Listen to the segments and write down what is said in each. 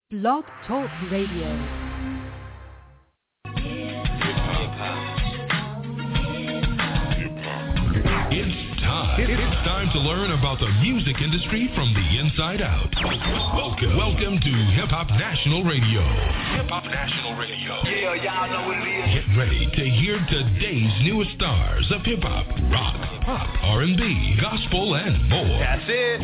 Blog Talk Radio. It's time to learn about the music industry from the inside out. Welcome to Hip Hop National Radio. Hip Hop National Radio. Yeah, y'all know what it is. Get ready to hear today's newest stars of hip hop, rock, pop, R&B, gospel, and more. That's it.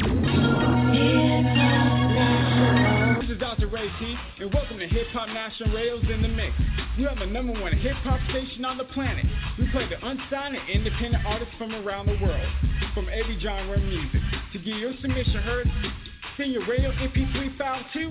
This is Dr. Ray T, and welcome to Hip Hop National Radio's In The Mix. You have the #1 hip hop station on the planet. We play the unsigned and independent artists from around the world, from every genre of music. To get your submission heard, send your radio MP3 file to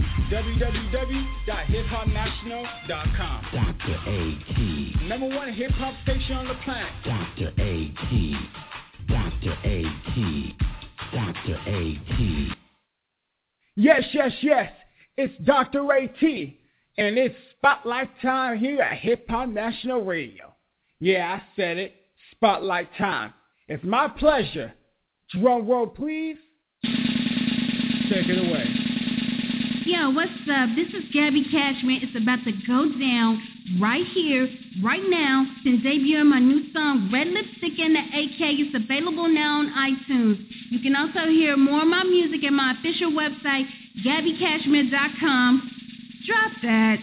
www.hiphopnational.com. Dr. A.T. #1 hip hop station on the planet. Dr. A.T. Dr. A.T. Dr. A.T. Yes. It's Dr. Ray T, and it's Spotlight time here at Hip Hop National Radio. Yeah, I said it. Spotlight time. It's my pleasure. Drum roll, please. Take it away. Yo, what's up? This is Gabby Cashman. It's about to go down right here, right now. Been debuting my new song, Red Lipstick and the AK. It's available now on iTunes. You can also hear more of my music at my official website, GabbyCashman.com. Drop that.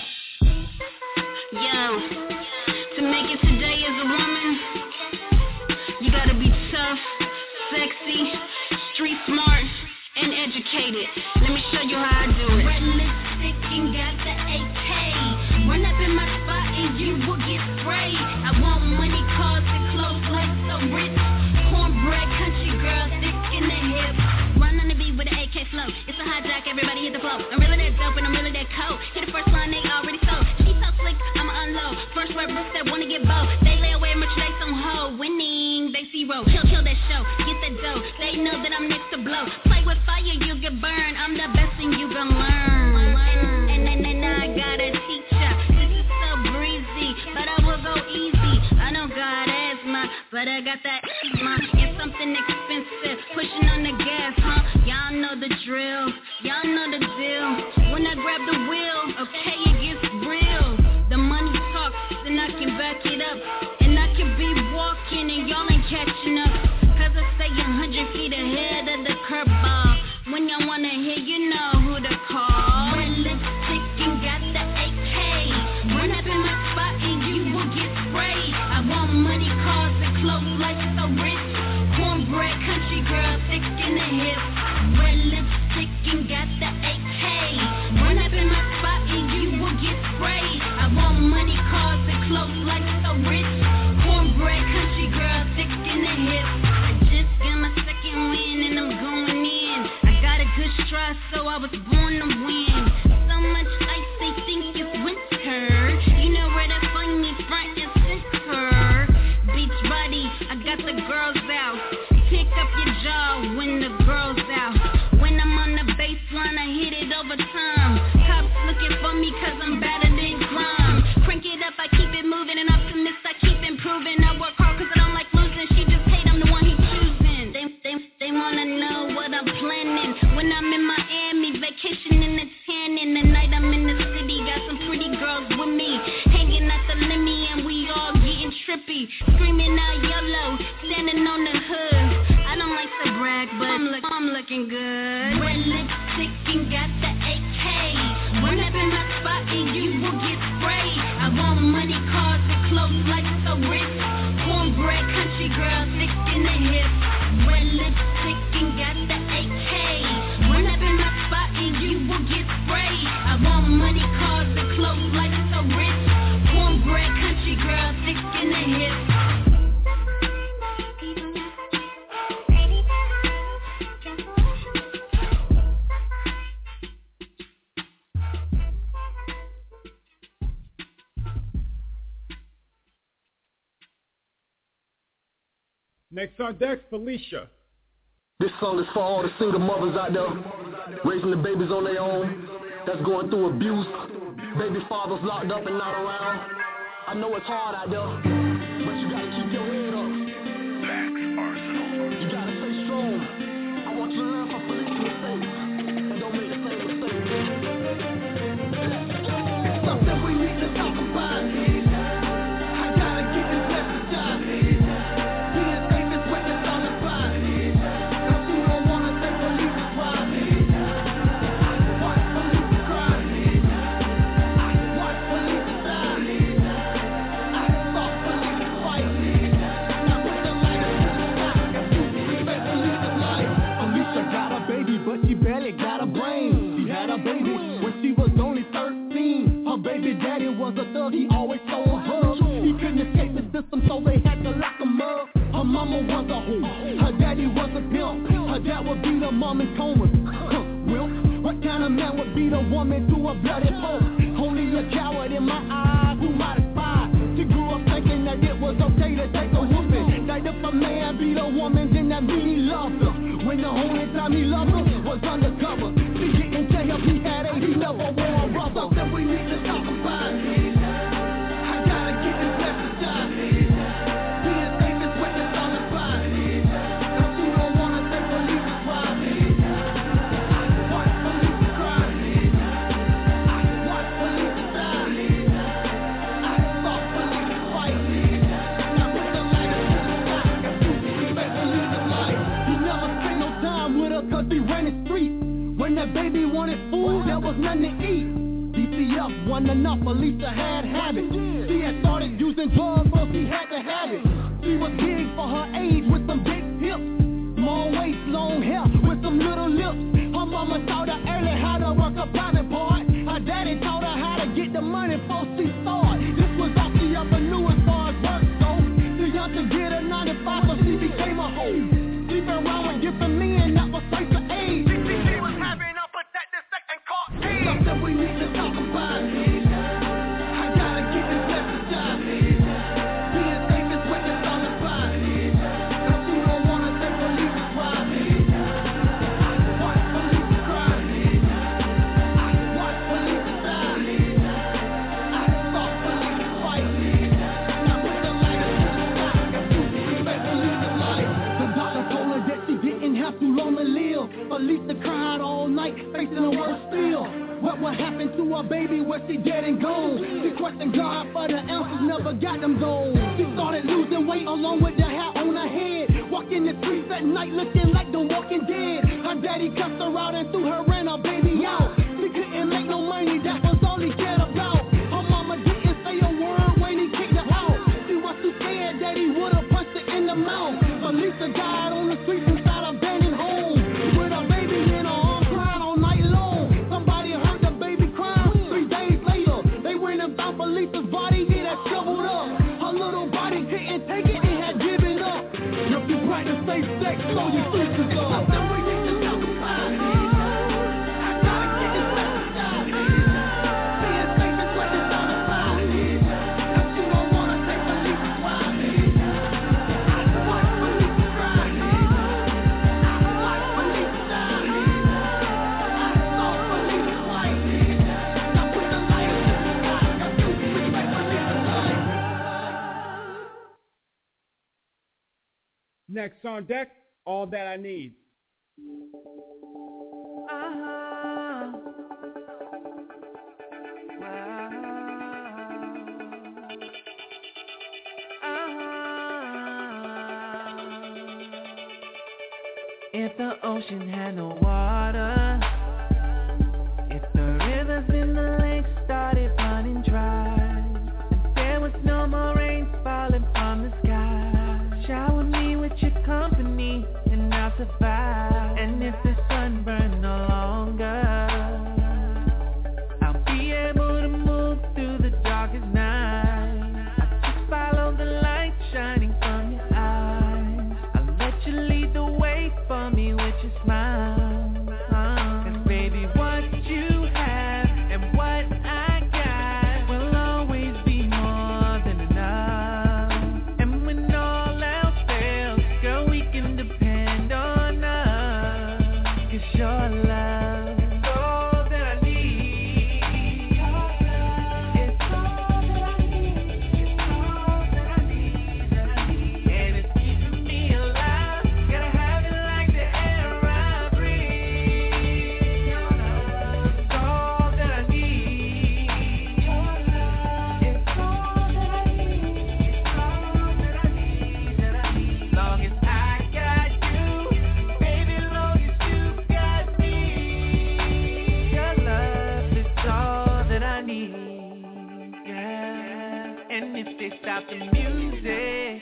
Yo, to make it today as a woman, you gotta be tough, sexy, street smart, and educated. Let me show you how I do it. Red lipstick and got the AK. Run up in my spot and you will get sprayed. I want money, cars, and clothes like so rich. Cornbread, country girl, thick in the hip. Run on the beat with an AK flow. It's a hijack, everybody hit the flow. I'm really that dope and I'm really that cold. Hit the first line, they already sold. She so slick, I'ma unload. First word bricks that wanna get bold. They lay away merchandise on hold. Winning, they see roll. Kill that show, get that dough. They know that I'm next to blow. Play with fire, you get burned. I'm the best and you gon' learn. And I gotta teach ya. This is so breezy, but I will go easy. I don't got asthma, but I got that asthma. It's something expensive, pushing on the gas, huh? Y'all know the drill, y'all know the deal. When I grab the wheel, okay, it gets real. The money talks, and I can back it up. And I can be walking and y'all ain't catching up. Cause I stay 100 feet ahead of the curveball. When y'all wanna hear, you know who to call. Red lipstick and got the AK. Run up in my spot and you will get sprayed. I want money, cars, and clothes like so rich. Cornbread, country girl, thick in the hip. Red lipstick and got the AK. Run up in my spot and you will get sprayed. I want money, cars, and clothes like so rich. Cornbread, country girl, thick in the hip. I just got my second win and I'm going in. I got a good stride, so I was born to win. So much ice, they think it's winter. You know where to find me, front and center. Beach body, I got the girls out. Pick up your jaw when the girls out. When I'm on the baseline, I hit it over time. Cops looking for me cause I'm better than crime. Crank it up, I keep it moving. And optimist, I keep improving. I work hard cause I don't like losing. She just hate, I'm the one he choosing. They wanna know what I'm planning. When I'm in Miami, vacationing and tanning. The night I'm in the city, got some pretty girls with me. Hanging at the Lemmy and we all getting trippy. Screaming out YOLO, standing on the hood. I don't like to brag, but I'm looking good. Red lipstick and got the AK. Run up in my spot and you will get sprayed. I want money, cars, and clothes like so rich. Cornbread, country girl, thick in the hip. Red lipstick and got the AK. Run up in my spot and you will get sprayed. I want money, cars, and clothes like so rich. Cornbread, country girl, thick in the hip. Next on deck, Felicia. This song is for all the single mothers out there, raising the babies on their own, that's going through abuse, baby fathers locked up and not around. I know it's hard out there, but you gotta keep your head up. Black Arsenal. You gotta stay strong. I want you to learn from Felicia's mistakes and don't make the same mistake. something we need to talk about. I gotta get this message out. Being safe is what it's all about. Cause you don't wanna take police to trial. Watch police cry. Watch police die. Stop police fight. Now put the light up to the sky. Respect police's life. Alicia got a baby, but she barely got a brain. She had a baby when she was only 13. Her baby daddy was a thug, he always sold drugs. He couldn't escape the system, so they had to lock him up. Her mama was a hoe, her daddy was a pimp. Her dad would beat her mom in comas. Will, what kind of man would beat a woman to a bloody pulp? Only a coward in my eyes who might aspire. She grew up thinking that it was okay to take a whooping. That if a man beat a woman, then that mean he loved her. When the only time he loved her was undercover. She didn't tell him he had AIDS, he never wore a rubber. Something we need to talk about. I gotta get this message out. Being safe is what it's all about. Cause you don't wanna take police to trial. Watch police cry. Watch police die. Stop police fight. Now put the light up to the sky. Respect police's life. He never spent no time with her cause he ran the street. When that baby wanted food, there was nothing to eat. DCF wasn't enough, Alicia had habits. She had started using drugs, so she had to have it. She was big for her age with some big hips. Small waist, long hair with some little lips. Her mama taught her early how to work a private part. Her daddy taught her how to get the money before she started. This was all she ever knew as far as work goes. Too young to get a 9-to-5, so she became a hoe. She been around with different men, that was safe for age. She was having a protected second court case. Something we need to talk about. I gotta get this message out. Being safe is what it's all about. Cause you don't wanna take police to trial. Watch police cry. Watch police die. Stop police fight. Now put the light up to the sky. Respect police's life. The doctor told her that she didn't have too long to live. Alicia cried all night, facing the worst still. What would happen to her baby when she dead and gone? She questioned God for the answers, never got them gold. She started losing weight along with the hair on her head. Walking the streets at night looking like the Walking Dead. Her daddy cussed her out and threw her and her baby out. She couldn't make no money, that was all he cared about. Her mama didn't say a word when he kicked her out. She was too scared that he would've punched her in the mouth. Alicia died on the streets inside a abandoned home. With her baby in her arms crying all night long. Somebody heard the baby crying. 3 days later, they went and found Alicia's body, it had shriveled up. Her little body couldn't take it, it had given up. If you practice safe sex, so your sisters are. Something we need to talk about. I gotta get this message out. Being safe is what it's all about. Cause you don't wanna take police to trial. Watch police cry. Watch police die. Stop police fight. Now put the light up to the sky. Cause you respect police's life. Next on deck, All That I Need. If the ocean had no water, if the rivers in the lake started running dry, if there was no more rain falling from the sky, shower me with your company and I'll survive. And if the sun burned no longer, I'll be able to move through the darkest night. I'll just follow the light shining from your eyes. I'll let you lead the way for me with your smile. without the music.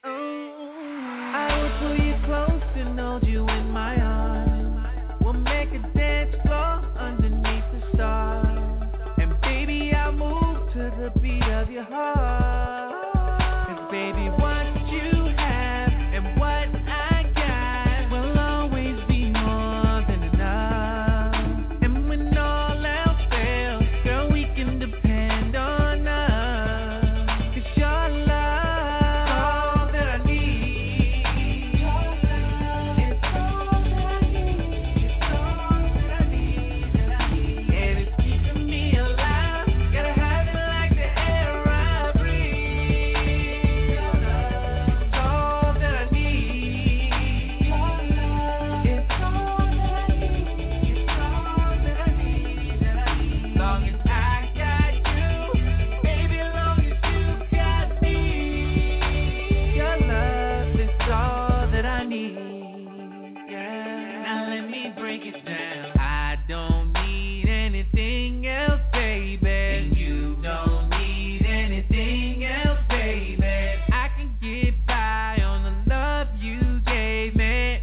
I will pull you close and hold you in my arms. We'll make a dance floor underneath the stars. And baby, I'll move to the beat of your heart. 'Cause baby, what you have and what I got will always be more than enough. And when all else fails, girl, we can depend on us. 'Cause your love is all that I need. It's all that I need. It's all that I need, And it's keeping me alive. Gotta have it like the air I breathe. Your love is all that I need. Your love is all that I need. It's all that I need, Long as I got you, baby, long as you got me. Your love is all that I need. Yeah. Now let me break it down. I don't need anything else, baby. And you don't need anything else, baby. I can get by on the love you gave me.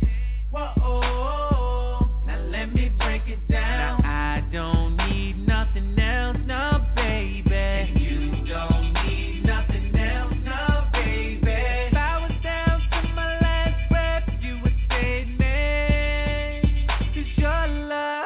Whoa, now let me break it down. I don't need nothing else, no, baby. And you don't need nothing else, no, baby. If I was down to my last breath, you would save me. 'Cause your love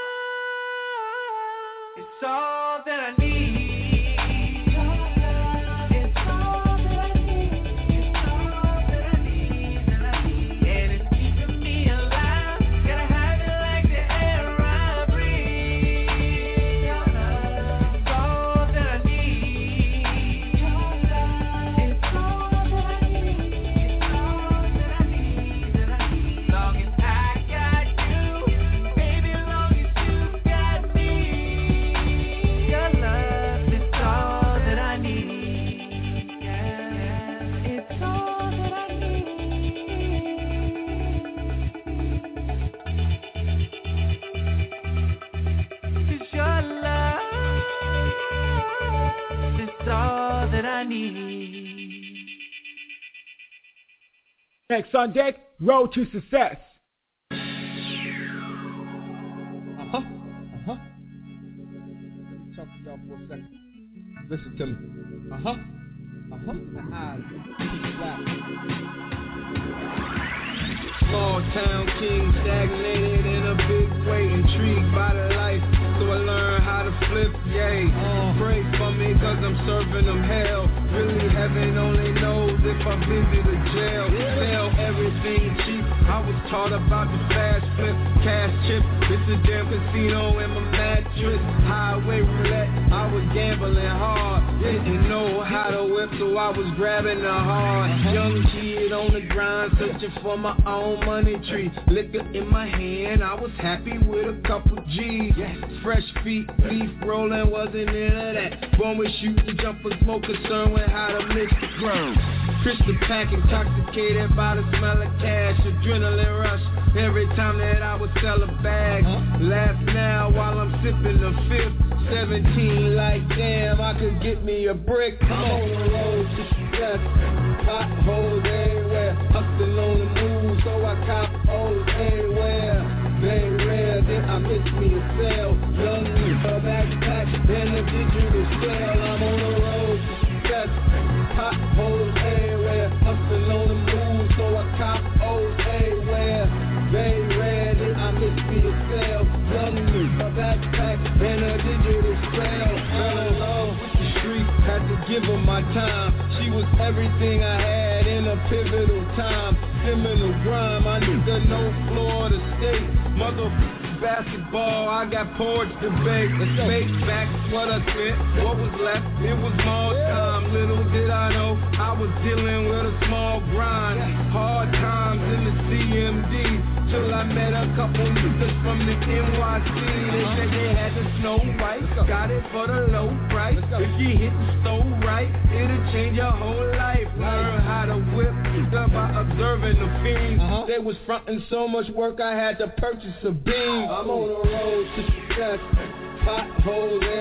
is all that I need. Your love is all that I need. It's all that I need, And it's keeping me alive. Gotta have it like the air I breathe. Your love is all that I need. Your love is all that I need. It's all that I need, Long as I got you, baby, long as you got me. Your love is all that I need. Yeah, it's all that I need. 'Cause your love is all that I need. Next on deck, Road to Success. Talk to y'all for a second. Listen to me. Small town king, stagnated in a big way, intrigued by the life, so I learned how to flip, yay. Pray for me cause I'm serving them hell. Really heaven only knows if I visit a jail. Sell everything cheap, I was taught about the fast flip, cash chip. It's a damn casino in my mattress. Highway roulette, I was gambling hard. Didn't know how to whip, so I was grabbing the hard. Young kid on the grind, searching for my own money tree. Liquor in my hand, I was happy with a couple G's. Fresh feet, leaf rolling, wasn't into that. Born with shooting, jumper, smoke, concerned with how to mix the ground. Crystal pack, intoxicated by the smell of cash. Adrenaline rush every time that I would sell a bag. Laugh now while I'm sipping the fifth. 17 like damn, I could get me a brick. I'm on the road to success. Potholes everywhere, hustling on the move, so I cop O's everywhere. Very rare that I miss me a sale. Young nigga, backpack, and a digital sale. I'm on the road to success. Potholes everywhere, hustling on the move, so I cop O's everywhere. Very rare that I miss me a sale. Young nigga, backpack, and a digital sale. Fell in love with the street, had to give her my time. She was everything I had in a pivotal time. Criminal grime, I need to know Florida State. Motherfucking basketball, I got porch to bake. Make back what I spent, what was left, it was more time. Little did I know, I was dealing with a small grind. Hard times in the CMD, till I met a couple niggas from the NYC. They said they had the Snow White, got it for the low price. If you hit the stove right, it'll change your whole life. Learn how to whip by observing the fiends. They was fronting so much work I had to purchase a beam. I'm on the road to success. Potholes everywhere.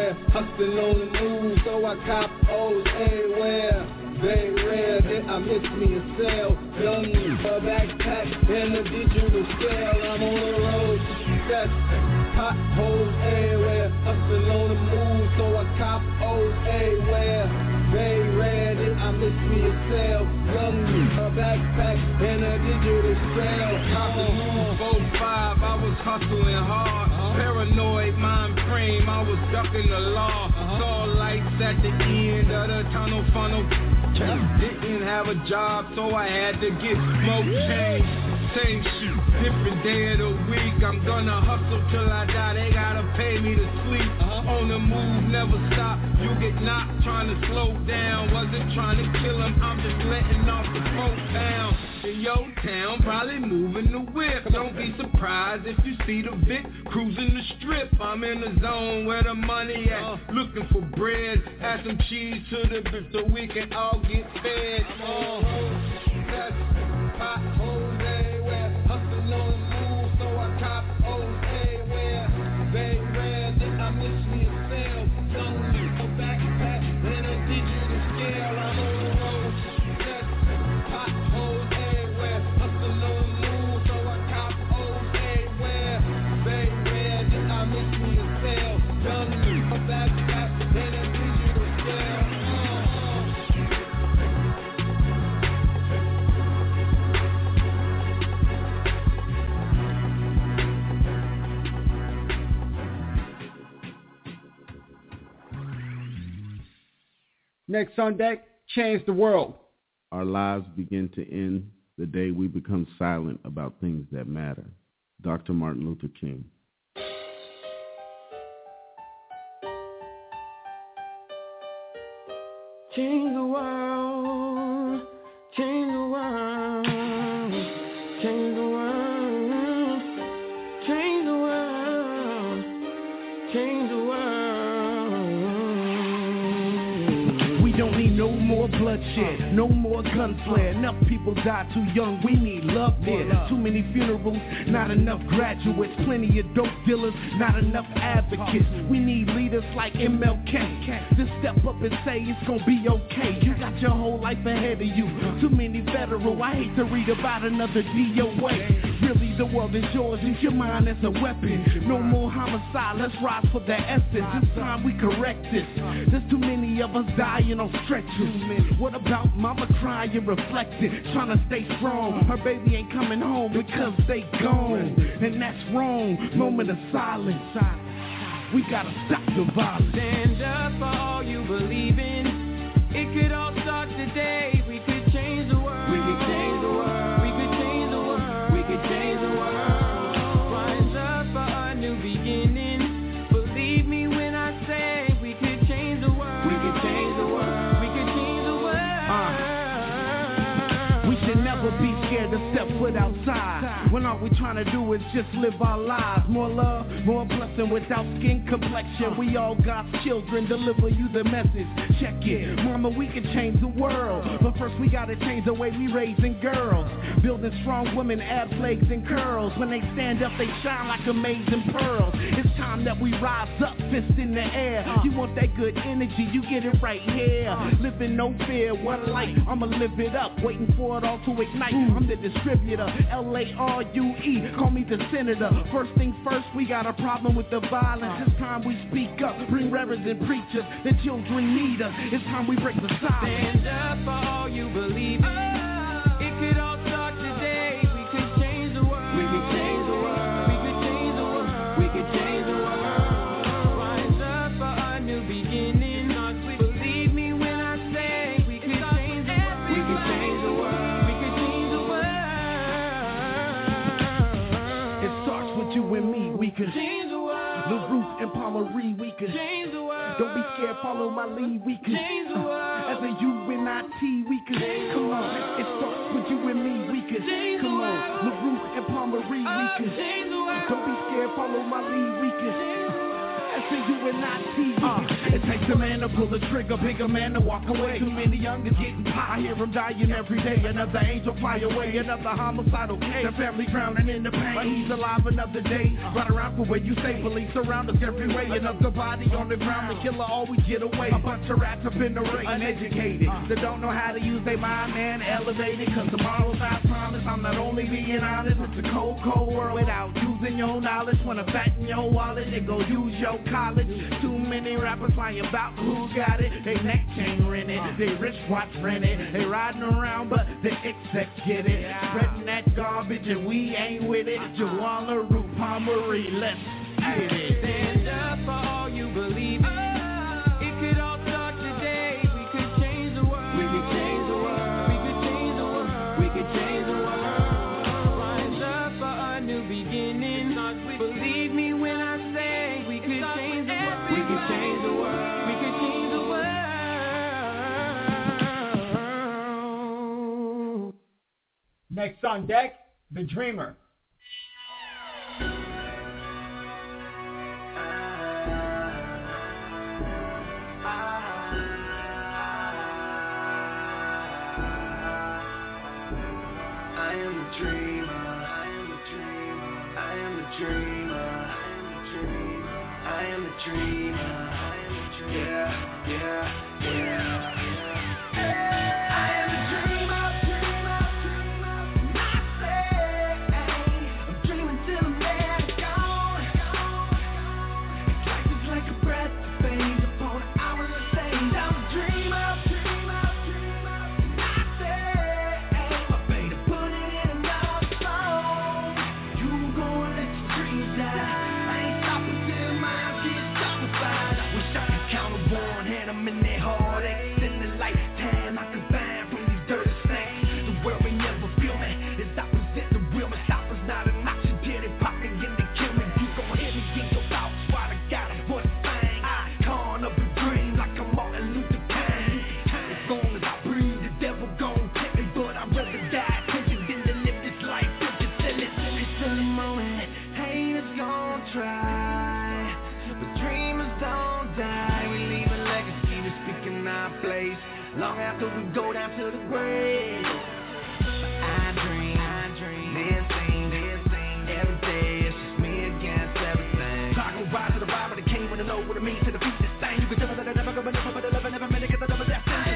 everywhere. Hustling on the move, so I cop O's everywhere. Very rare that I miss me a cell. Young a backpack and a digital scale. I'm on the road to success. Potholes everywhere. Hustling on the move, so I cop O's everywhere. Very rare that I miss me a cell. Young a backpack and a digital scale. Cop 4-5, I was hustling hard. Paranoid mind frame, I was ducking the law. Saw lights at the end of the tunnel funnel. Didn't have a job, so I had to get smoke change. Same shit, different day of the week. I'm gonna hustle till I die. They gotta pay me to sleep. On the move, never stop. You get knocked trying to slow down. Wasn't trying to kill him, I'm just letting off the 4 pounds. In your town, probably moving the whip. Don't be surprised if you see the Vic cruising the strip. I'm in the zone where the money at. Looking for bread, add some cheese to the bit so we can all get fed. Potholes everywhere, hustling on the move, so I cop O's everywhere. Very rare that I miss me a cell. Young a backpack and a digital scale. I'm on the road to success. Potholes everywhere, hustling on the move, so I cop O's everywhere. Very rare that I miss me a cell. Young a backpack and a digital scale. Next on deck, Change the World. Our lives begin to end the day we become silent about things that matter. Dr. Martin Luther King. Change the world, change the world, change the world, change the world, change the world. We don't need no more bloodshed, no more gunfire. Enough people die too young, we need love there. Too many funerals, not enough graduates. Plenty of dope dealers, not enough advocates. We need leaders like MLK to step up and say it's gonna be okay. You got your whole life ahead of you. Too many federal, I hate to read about another DOA. Really the world is yours, use your mind as a weapon. No more homicide, let's rise for the essence. It's time we correct this. There's too many of us dying on stretchers. What about mama crying, reflecting, trying to stay strong? Her baby ain't coming home because they gone, and that's wrong. Moment of silence. We gotta stop the violence. Stand up for all you believe in. It could all start today. We could change the world. We could change the world. We could change the world. We could change the world. Rise up for a new beginning. Believe me when I say we could change the world. We could change the world. We could change the world. We should never be scared to step foot outside when all we trying to do is just live our lives. More love, more blessing without skin complexion. We all God's children, deliver you the message. Check it, mama, we can change the world, but first we gotta change the way we raising girls. Building strong women, abs, legs, and curls. When they stand up, they shine like amazing pearls. It's time that we rise up, fist in the air. You want that good energy, you get it right here. Living no fear, one life, I'ma live it up. Waiting for it all to ignite. I'm the distributor, L-A-R-U-E, call me the senator. First things first, we got a problem with the violence. It's time we speak up, bring reverends and preachers. The children need us, it's time we break the silence. Stand up for all you believe in. It could all start today. We could change the world. We could change the world. We could change the world. We could change the world. Rise up for a new beginning. Believe me when I say we could change the world. We could change the world. We could change the world. It starts with you and me, we could change the world. LaRouche and Palmery, we could change the world. Don't be scared, follow my lead, we could change the world. As a UNIT, we could come on. It starts with you and me, we could come on. LaRouche and Palmery, we could Don't be scared, follow my lead, we could As a UNIT, we could It takes a man to pull the trigger, bigger man to walk away. Too many youngers getting pie. I hear them dying every day. Another angel fly away, another homicidal case. The family drowning in the pain, but he's alive another day. Run around for where you say, police surround us every way. Another body on the ground, the killer always get away. A bunch of rats up in the ring, uneducated, that don't know how to use their mind, man, elevated. Cause tomorrow's I promise, I'm not only being honest. It's a cold, cold world without using your knowledge. Wanna fatten your wallet, they go use your college. Too many rappers lying about who got it. They neck chain rented, they wristwatch rented. They riding around, but the execs get it. Spreading that garbage and we ain't with it. Jawala, Root, Palmery, let's get it. Stand up for all you believe in. It could all start today. We could change the world. We could change the world. We could change the world. We could change the world. Rise up for a new beginning. Believe me when I say we could change the world. We could change the world. We could change the world. Next on deck, The Dreamer. Long after we go down to the grave, I dream, then sing, every day it's just me against everything. I go rise to the vibe of the king when I know what it means to defeat this thing. You can tell me that I never go, but never minute, cause I never that thing.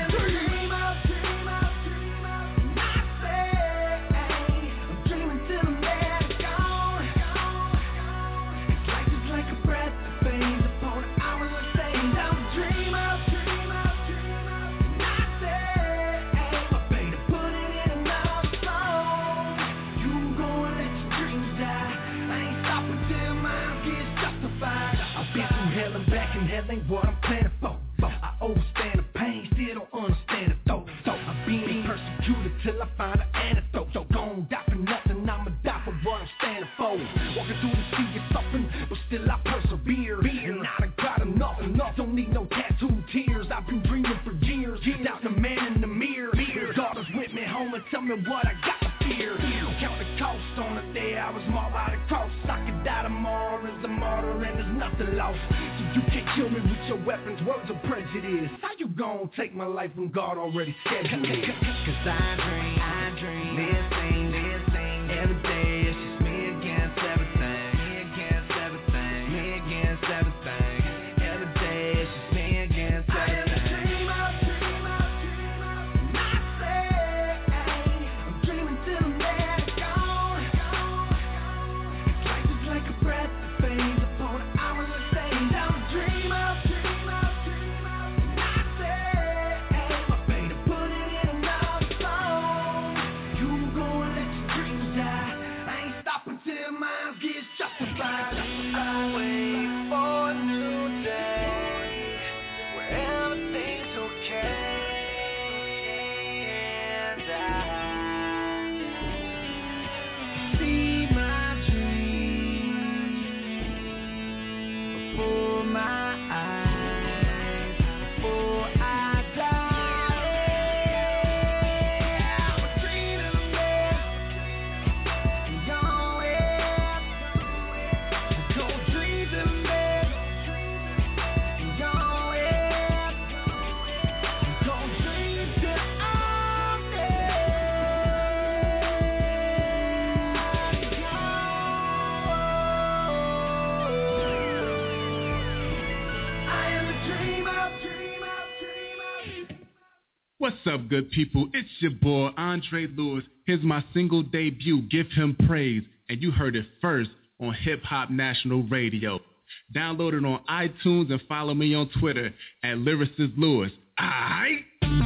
Ain't what I'm planning for. I overstand the pain, still don't understand it though. I'm being persecuted till I find an antidote. So gon' die for nothing, I'ma die for what I'm standing for. Walking through the sea is suffering, but still I persevere. And I done got enough, don't need no tattooed tears. I've been dreaming for years, out the man in the mirror. God is with me, home and tell me what I got to fear. Count the cost on the day I was marked by the cross. I could die tomorrow as a martyr and there's nothing lost. So you can't kill me with your weapons, words of prejudice. How you gon' take my life when God already scheduled it? Cause I dream, then sing, every day it's just me against everything. Me against everything, me against everything. Every day it's just me against everything. What's up, good people? It's your boy, Andre Lewis. Here's my single debut, Give Him Praise. And you heard it first on Hip Hop National Radio. Download it on iTunes and follow me on Twitter at Lyricist Lewis. Aight?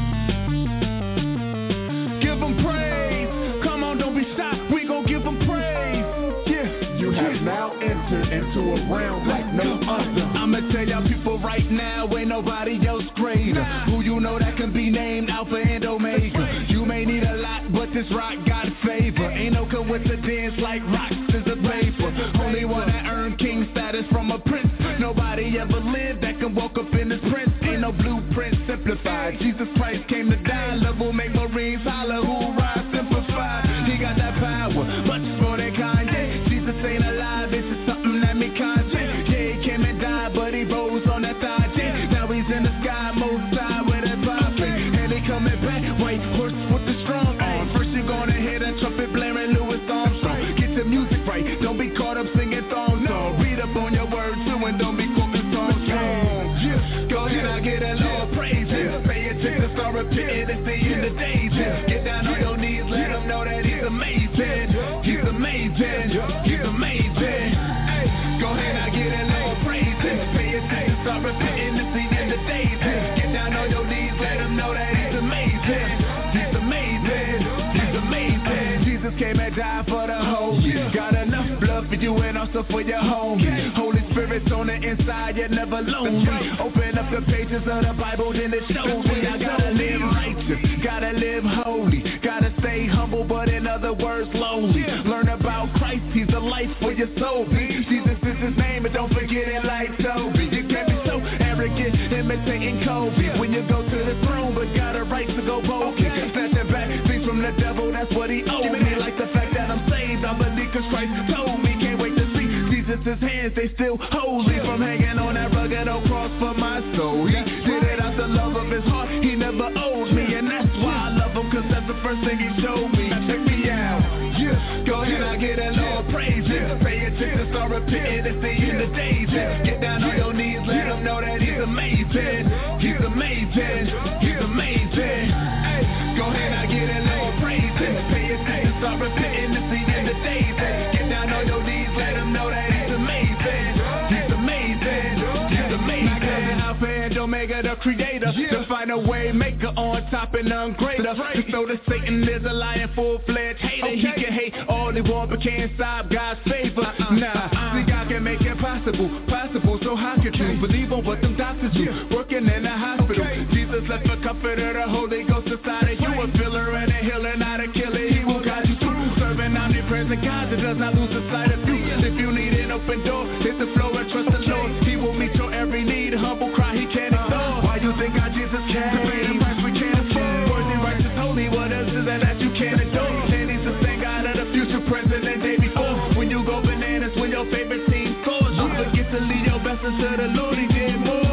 Give him praise. Come on, don't be shy. We gon' give him praise. Yeah. You have now entered into a realm like no other. I'ma tell y'all people right now, ain't nobody else greater. Who you know that can be named Alpha and Omega. You may need a lot, but this rock got favor. Ain't no coincidence like rocks is a paper. Only one that earned king status from a prince. Nobody ever lived that can walk up in this prince. Ain't no blueprint simplified. Jesus Christ came to die. Love will make Marines holler. Who rise simplified? He got that power, much more than Kanye. Jesus ain't alive, this is something that me Kanye. Yeah, he came and died, but he rose on that thigh. Now he's in the sky, most high with that popping. And he coming back, white horse with the strong arm. First you gonna hear that trumpet blaring Louis Armstrong. Get the music right, don't be caught up singing thong song. Read up on your words too and don't be quoting song strong. Yeah, go ahead, I get a Lord praise him. Pay attention, start repeating and see in the days. Get down on your knees, let him know that he's amazing. He's amazing, he's amazing. Hey, go ahead, I get a Lord praise him. Pay attention, start repeating and see in the days. Get down on your knees, let him know that he's amazing. He's amazing, he's amazing. Jesus came and died for the whole. Got enough blood for you and also for your home. Holy Spirit's on the inside, you're never lonely. Open up the pages of the Bible, then it shows me I gotta live righteous, gotta live holy, gotta stay humble, but in other words, lonely. Learn about Christ, he's the life for your soul. Jesus is his name, and don't forget it like Toby. You can't be so arrogant, imitating Kobe. When you go to the throne, but got a right to go bold. Snatching back things from the devil, that's what he owed me. Like the fact that I'm saved, I believe cause Christ told me. Can't wait to see Jesus' hands, they still holy. From hanging on that rugged old cross for my soul. He did it out the love of his heart, he never owed me. And that's why I love him, cause that's the first thing he showed me. Now check me out, yeah. Go ahead, I get a Lord praise him. Pay attention, start repeating and see in the days. Get down on your knees, let him know that he's amazing. He's amazing, he's amazing. Hey, go ahead, I get a Lord praise him. Pay attention, start repeating and see in the days. Get down on your knees, let him know that he's amazing. He's amazing, he's amazing. Alpha and Omega, the creator, the final way maker, on top and none greater. Just know that Satan is a lion, full-fledged hater. He can hate all he want, but can't stop God's favor. See, God can make it possible, so how could you believe on what them doctors do? Working in a hospital, Jesus left a comforter, the Holy Ghost inside of you, a filler and a healer, not a killer. He will guide you through, serving omnipresent God that does not lose the sight of you. If you need an open door, hit the floor and trust the Lord. He will meet your every need, humble cry he can't ignore. Why you think our Jesus came? To pay the price we can't afford. Worthy, righteous, holy, what else is that you can't adore? And he's the same God of the future, present, and day before. When you go bananas, when your favorite team scores, you forget to lead your blessings to the Lord, he did more.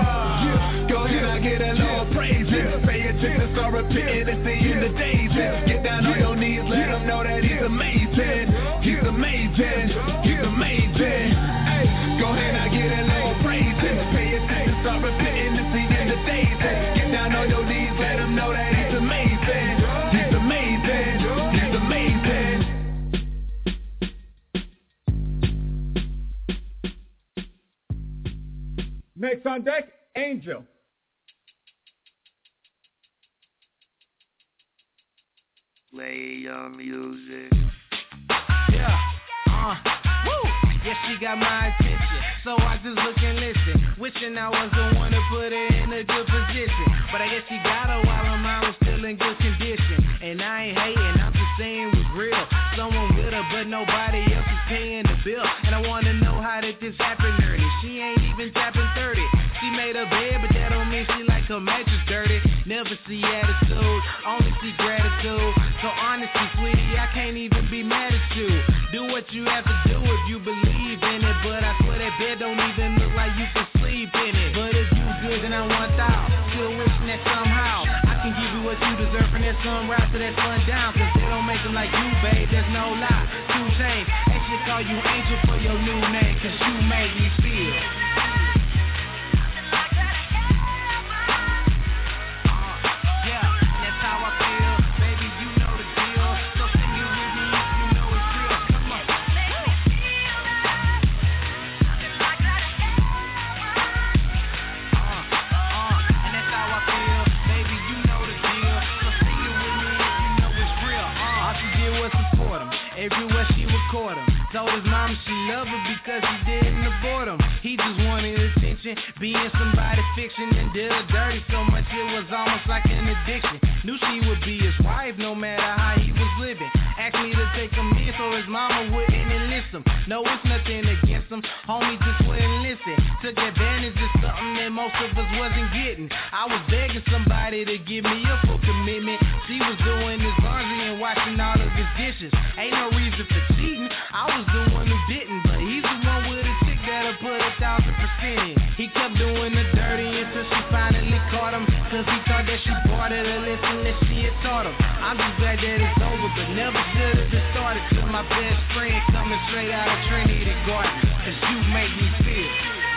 Go ahead, I get a Lord praise him. Pay attention, start repeating and see in the days. Get down on your knees, let him know that he's amazing. He's amazing, he's amazing. Hey, go ahead, I get a Lord praise him. Pay attention, start repeating and see in the days. Get down on your knees, let him know that he's amazing. He's amazing, he's amazing. Next on deck, Angel. Play your music. Yeah, woo. Yeah, she got my attention, so I just look and listen. Wishing I was the one to put her in a good position, but I guess she got her while her mind was still in good condition. And I ain't hating, I'm just saying it was real. Someone with her, but nobody else is paying the bill. And I wanna know how did this happen, nerdy? She ain't even tapping 30. She made her bed, but that don't mean she like her mattress dirty. Never see attitude, only see gratitude. So honestly, sweetie, I can't even be mad at you. Do what you have to do if you believe in it. But I swear that bed don't even look like you can sleep in it. But if you good, then I want out. Still wishing that somehow I can give you what you deserve from that sunrise to that sundown. Cause they don't make them like you, babe, there's no lie. 2 Chainz, they should call you Angel for your new name. Cause you made me feel. Yeah. Told his mom she loved her because he didn't abort him. He just wanted attention, being somebody fiction and did her dirty so much it was almost like an addiction. Knew she would be his wife no matter how he was living. Asked me to take him in so his mama wouldn't enlist him. No, it's nothing against him, homie just wouldn't listen. Took advantage of something that most of us wasn't getting. I was begging somebody to give me a full commitment. She was doing his laundry and washing all of his dishes. Ain't no reason for cheating, I was the one who didn't. But he's the one with a chick that'll put 1,000% in. He kept doing the dirty until she finally caught him. Cause he thought that she bought it a lesson that she had taught him. I'm just glad that it's over, but never should have been started. To my best friend coming straight out of Trinity Garden. Cause you make me feel.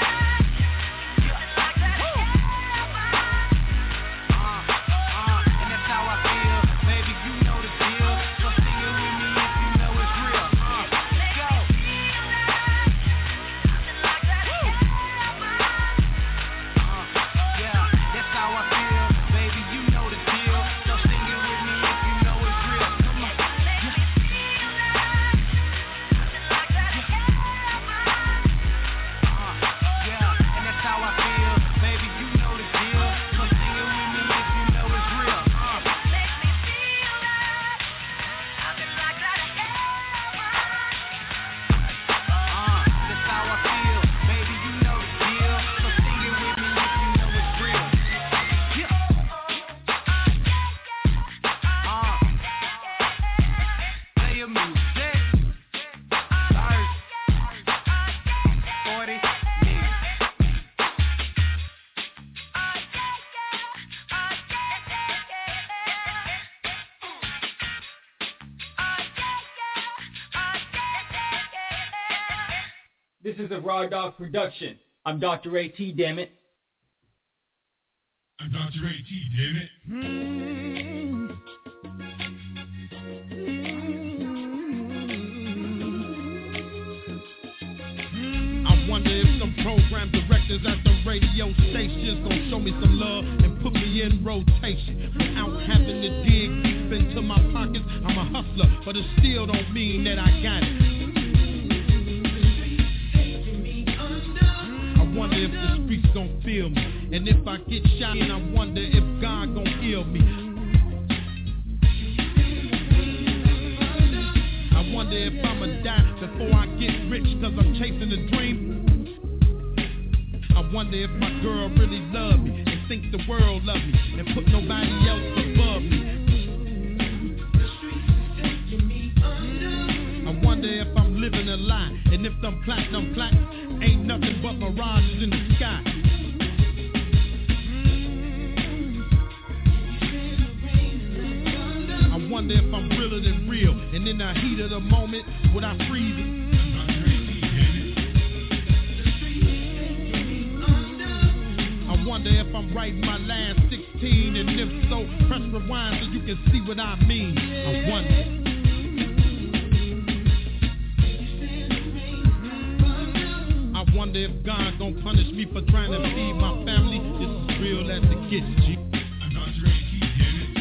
This is a Raw Dog production. I'm Dr. A.T., damn it. I'm Dr. A.T., damn it. I wonder if some program directors at the radio stations gonna show me some love and put me in rotation without having to dig deep into my pockets. I'm a hustler, but it still don't mean that I got it. I wonder if the streets gon' feel me, and if I get shot, and I wonder if God gon' heal me. I wonder if I'ma die before I get rich, cause I'm chasing a dream. I wonder if my girl really love me and think the world love me and put nobody else above me. I wonder if I'm living a lie, and if them platinum plaques ain't nothing but mirages in the sky. I wonder if I'm realer than real, and in the heat of the moment, would I freeze it? I wonder if I'm writing my last 16, and if so, press rewind so you can see what I mean. I wonder. I wonder if God gon' punish me for trying to feed my family. This is real as it gets, G. I'm not ready to get it.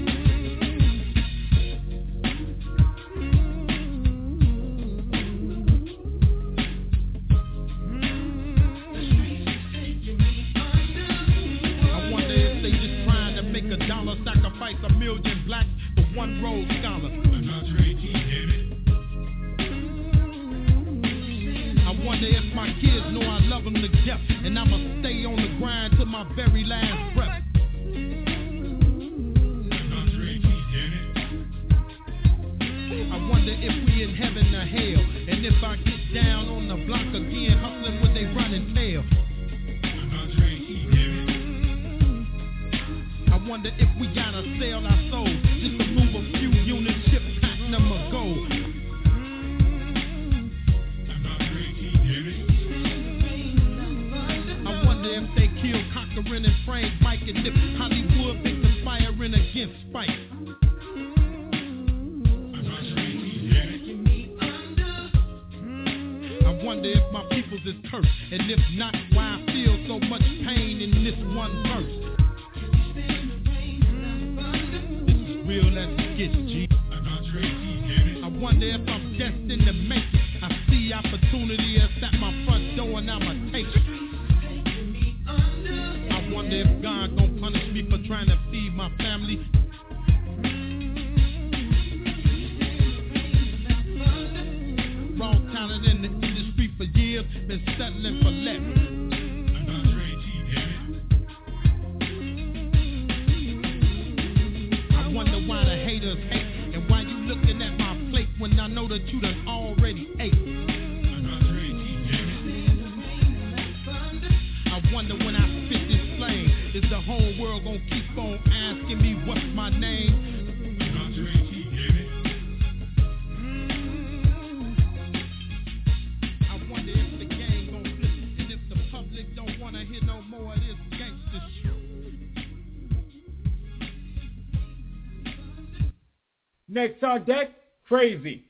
I wonder if they just trying to make $1 sacrifice 1,000,000 blacks for one Rhodes Scholar. I'm not ready to get it. I wonder if my kids know I love them to death, and I'ma stay on the grind till my very last breath. I wonder if we in heaven or hell, and if I get down on the block again, hustling with they running tail. I wonder if we gotta sell our souls just to move a few units, ship platinum or gold. If they kill Cochran and Frank Mike, and if Hollywood been conspiring against Spike. I wonder if my peoples is cursed, and if not, why I feel so much pain in this one verse. This is real as it gets, G. I wonder if I'm destined to make it. I opportunity is at my front door and I'ma take it. I wonder if God gon' punish me for trying to feed my family. Raw talent in the industry for years, been settling for less. I wonder why the haters hate, and why you looking at my plate when I know that you done already ate. I wonder when I spit this flame, is the whole world gonna keep on asking me what's my name? Next on deck, Crazy.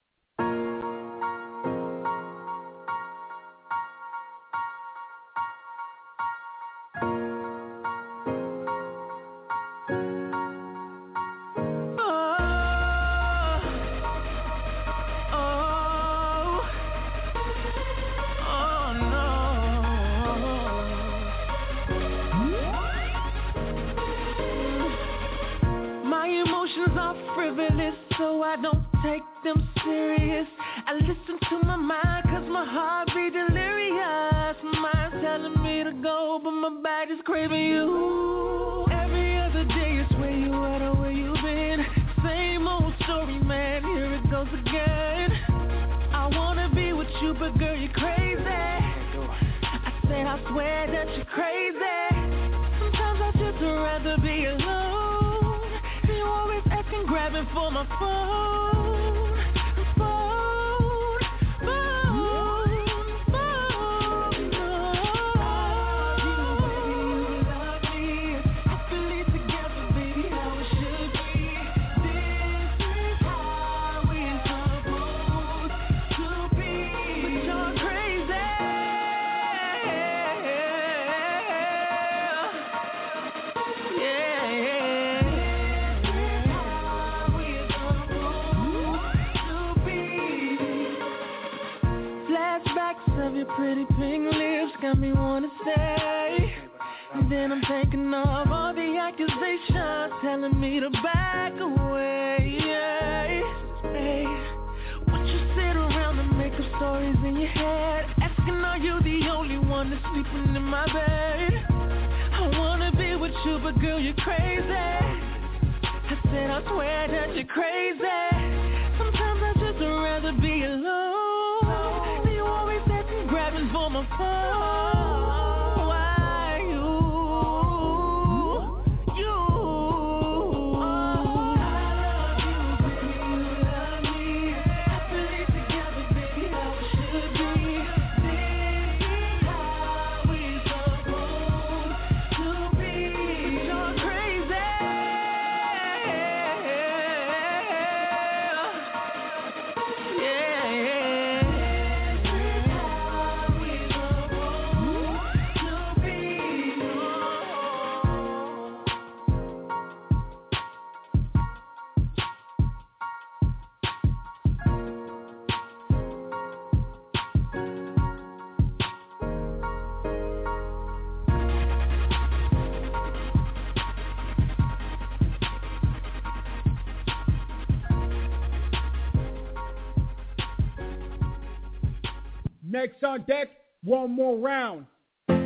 Next on deck, one more round. It's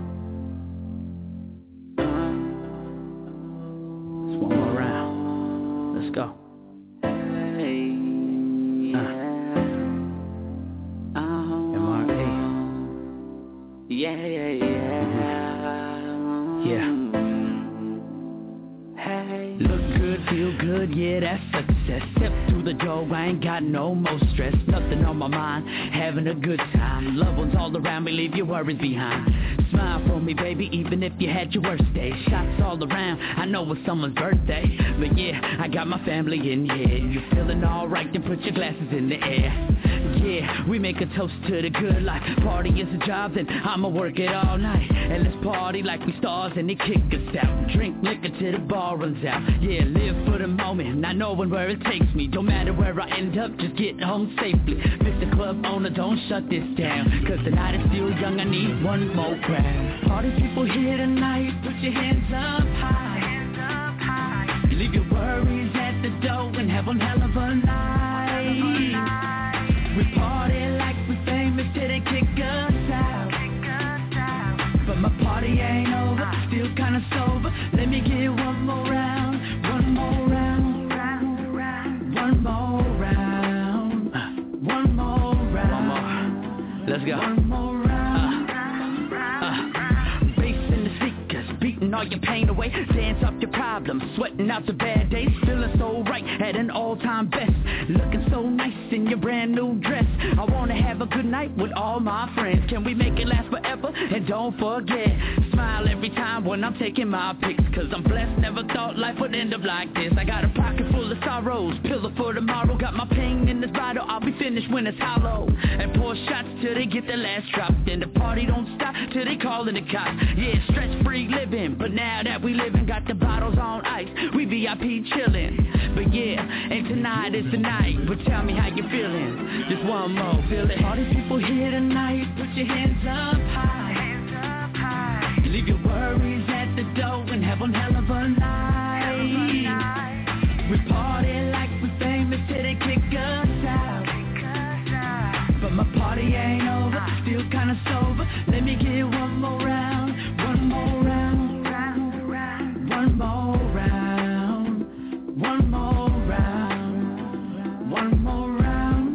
one more round. Let's go. MRA. Yeah. Hey. Look good, feel good, yeah, that's success. Step through the door, I ain't got no more stress. Nothing on my mind, having a good time. Loved ones all around me, leave your worries behind. Smile for me, baby, even if you had your worst day. Shots all around, I know it's someone's birthday. But yeah, I got my family in here. You're feeling alright, then put your glasses in the air. Yeah, Yeah, we make a toast to the good life. Party is a job, then I'ma work it all night. And let's party like we stars and they kick us out. Drink liquor till the bar runs out. Yeah, live for the moment, not knowing where it takes me. Don't matter where I end up, just get home safely. Mr. Club owner, don't shut this down, cause the night is still young, I need one more round. Party people here tonight, put your hands up high. Leave your worries at the door and have one hell of a night. We party like we famous till they kick us out. But my party ain't over, still kinda sober. Let me get one more round, one more round, one more round, one more round. One more. Let's go. One more round. Bass in the speakers, beating all your pain away. Dance off your problems, sweating out the bad days. Feeling so right at an all-time best. Looking so nice in your brand new dress. I wanna have a good night with all my friends. Can we make it last forever? And don't forget, smile every time when I'm taking my pics. Cause I'm blessed, never thought life would end up like this. I got a pocket full of sorrows, pillow for tomorrow. Got my pain in this bottle, I'll be finished when it's hollow. And pour shots till they get the last drop. Then the party don't stop till they callin' the cops. Yeah, stress-free living, but now that we living, got the bottles on ice, we VIP chillin'. But yeah, and tonight is the night. But tell me how you feeling. Just one more, feel it. All these people here tonight, put your hands up high. Leave your worries at the door and have one hell of a night. We party like we famous till they kick us out. But my party ain't over, still kinda sober. Let me get one more round, one more round, one more round, one more round, one more round.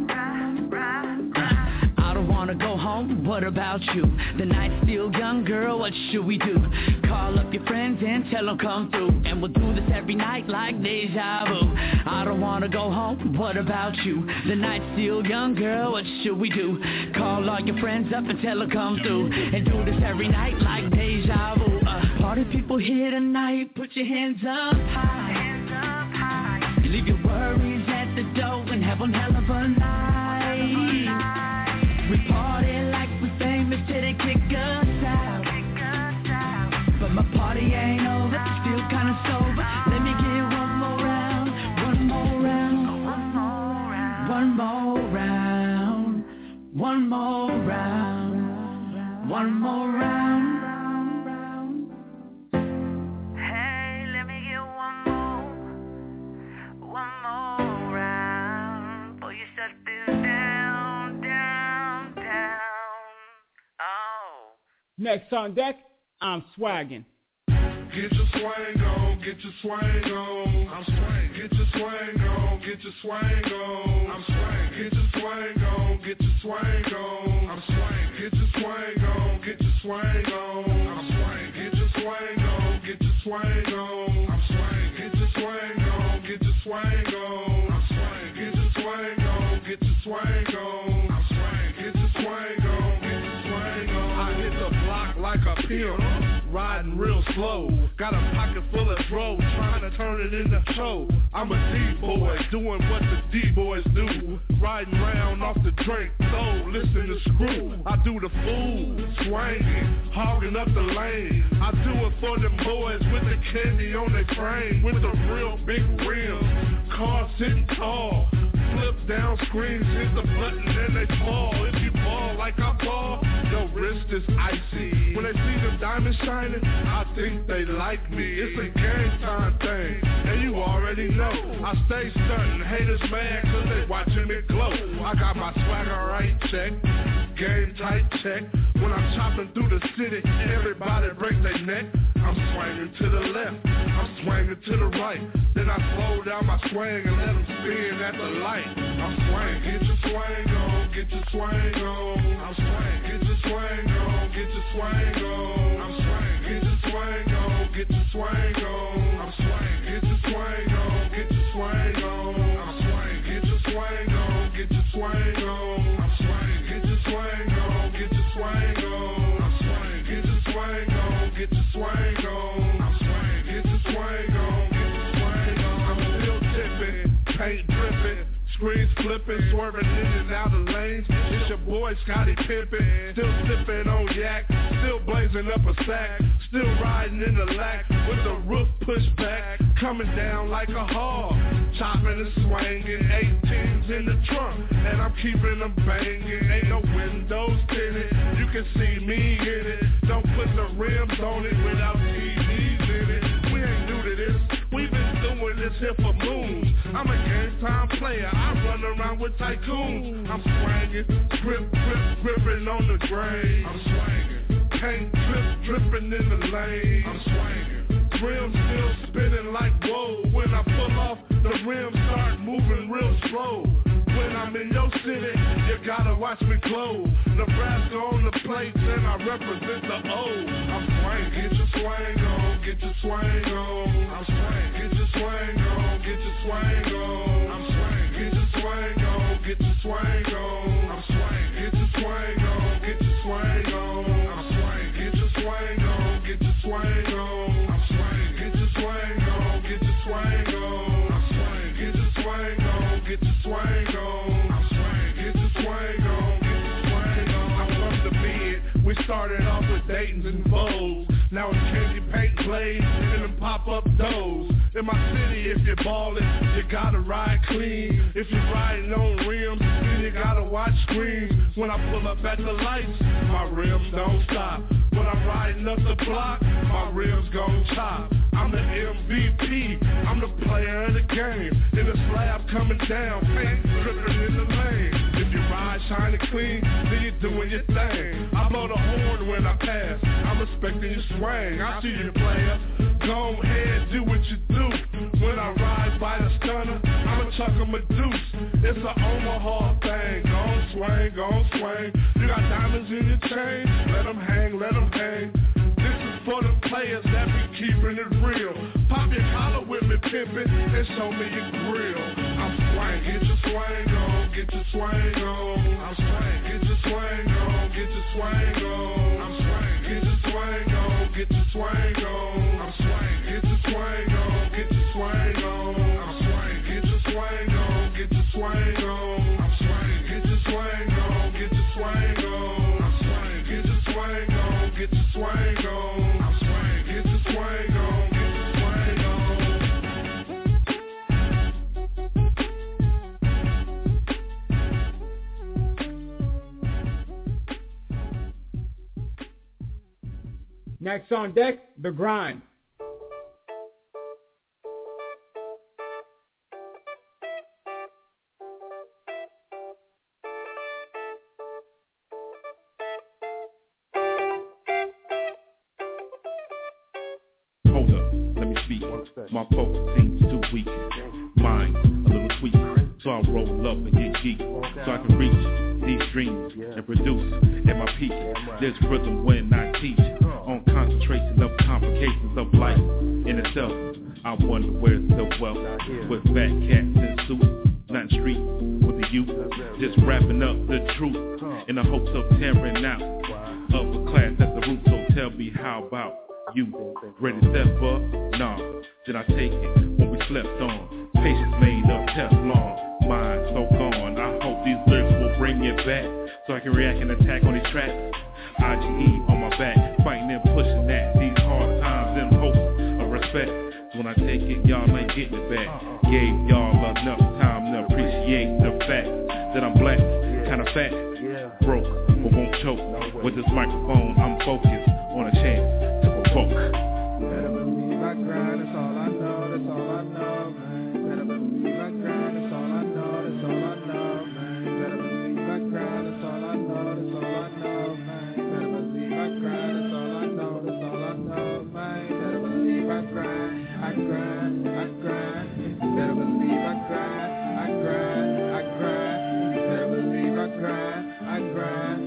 I don't wanna go home, what about you? The night's still young, girl, what should we do? Call up your friends and tell them come through. And we'll do this every night like deja vu. I don't wanna go home, what about you? The night's still young, girl, what should we do? Call all your friends up and tell them come through. And do this every night like deja vu. Party people here tonight, put your hands up high. Leave your worries at the door and have one hell of a night. We party like we famous till they kick us out. But my party ain't over, still kinda sober. Let me get one more round, one more round, one more round, one more round, one more round. Hey, let me get one more round before you shut this down, down, down. Oh. Next on deck, I'm swaggin'. Get your swang on, get your swang on. I'm swang. Get your swang on, get your swang on. I'm swang. Get your swang on, get your swang on. I'm swang. Get your swang on, get your swang on. I'm swang. Get your swang on, get your swang on. I'm swang. Get your swang on, get your swang on. I'm swang. Get your swang on, get your swang on. I'm swang. Get your swang on, get your swang on. I hit the block like a pimp, riding real slow. Got a pocket full of throw, trying to turn it into show. I'm a D-boy, doing what the D-boys do. Riding round off the drink, so listen to Screw. I do the fool, swanging, hogging up the lane. I do it for them boys with the candy on their frame. With the real big rims, cars sitting tall. Flip down screens, hit the button and they fall. If you ball like I ball, your wrist is icy. When they see them diamonds shining, I think they like me. It's a game time thing, and you already know. I stay stunting, haters mad cause they watching me glow. I got my swagger right check, game tight check. When I'm chopping through the city, everybody break their neck. I'm swinging to the left, I'm swinging to the right. Then I slow down my swing and let them spin at the light. I'm swing, get your swing on, get your swing on. I'm swing, get your swing on, get your swing on. I'm swing, get your swing on, get your swing on. I'm swing, get your swing on, get your swing on. I'm swing, get your swing on, get your swing on. I'm swing, get your swing on, get your swing on. I'm swing, get your swing on, get your swing on. I'm swing, get your swing on, get your swing on. I'm still tipping, paint dripping. Screens flipping, swerving in and out of lanes. It's your boy Scotty Pippen, still sipping on yak, still blazing up a sack, still riding in the lack with the roof pushed back, coming down like a hog, chopping and swinging, 18s in the trunk, and I'm keeping them banging. Ain't no windows tinted, you can see me in it. Don't put the rims on it without TVs in it. We ain't new to this, we've been doing this here for moons. I'm a game time player, I run around with tycoons. I'm swinging, gripping on the grain. I'm swinging, paint dripping in the lane. I'm swinging, rims still spinning like whoa. When I pull off, the rims start moving real slow. When I'm in your city, you gotta watch me glow. Nebraska on the plates and I represent the O. I'm swinging, get your swing on, get your swing on. I'm swinging, get your swing on, get your swing on. I'm swinging, get your swing on, get your swing on. I'm swinging, get your swing on, get your swing on. I'm swinging, get your swing on, get your swing on. I'm swinging, get your swing on, get your swing on. I'm swinging, get your swing on, get your swing on. I'm swinging, get your swing on, get your swing on. I'm from the bed. We started off with Dayton's and Vogues. Now it's candy paint blades and them pop-up doors. In my city, if you're ballin', you gotta ride clean. If you're riding on rims, then you gotta watch screens. When I pull up at the lights, my rims don't stop. When I'm riding up the block, my rims gon' chop. I'm the MVP, I'm the player of the game. In the slab coming down, paint dripping in the lane. If you ride shiny clean, then you're doing your thing. I blow the horn when I pass, I'm respecting your swing. I see you, player. Go ahead, do what you do. When I ride by the stunner, I'ma chuck 'em a deuce. It's a Omaha thing. Gon' swing. You got diamonds in your chain, let 'em hang, let 'em hang. This is for the players that be keeping it real. Pop your collar with me, pimpin', and show me your grill. I'm swing, get your swing on, get your swing on. I'm swing, get your swing on, get your swing on. I'm swing, get your swing on, get your swing on. I'm swing, get your swing on, get your swing on. I'm swing, get your swing on, get your swing on. I'm swing, get your swing on, get your swing on. I'm swing, get your swing on, get your swing on. I'm swing, get your swing on, get your swing on. Next on deck, The Grind. My focus seems too weak. Mine a little tweak. So I roll up and get geek. So I can reach these dreams and produce at my peak. There's rhythm when I teach. On concentration of complications of life in itself. I wonder where's the wealth. With fat cats in suits. Not street with the youth. Just wrapping up the truth. In the hopes of tearing out upper class at the root. So tell me how about you? Ready to step up? Nah. Did I take it when we slept on? Patience made of Teflon, mind so gone. I hope these lyrics will bring it back, so I can react and attack on these tracks. IGE on my back, fighting and pushing at these hard times in hopes of respect. So when I take it, y'all ain't getting it back. Gave y'all enough time to appreciate the fact that I'm black, kinda fat, broke, but won't choke. With this microphone, I'm focused on a chance to provoke. Better believe I grind, that's all I know, that's all I know, man. Better believe I grind, that's all I know, that's all I know, man. Better believe I grind, that's all I know, that's all I know, man. Better believe I grind, that's all I know, that's all I know, man. Better believe I grind, I grind. Better believe I grind, I grind. Better believe I grind, I grind.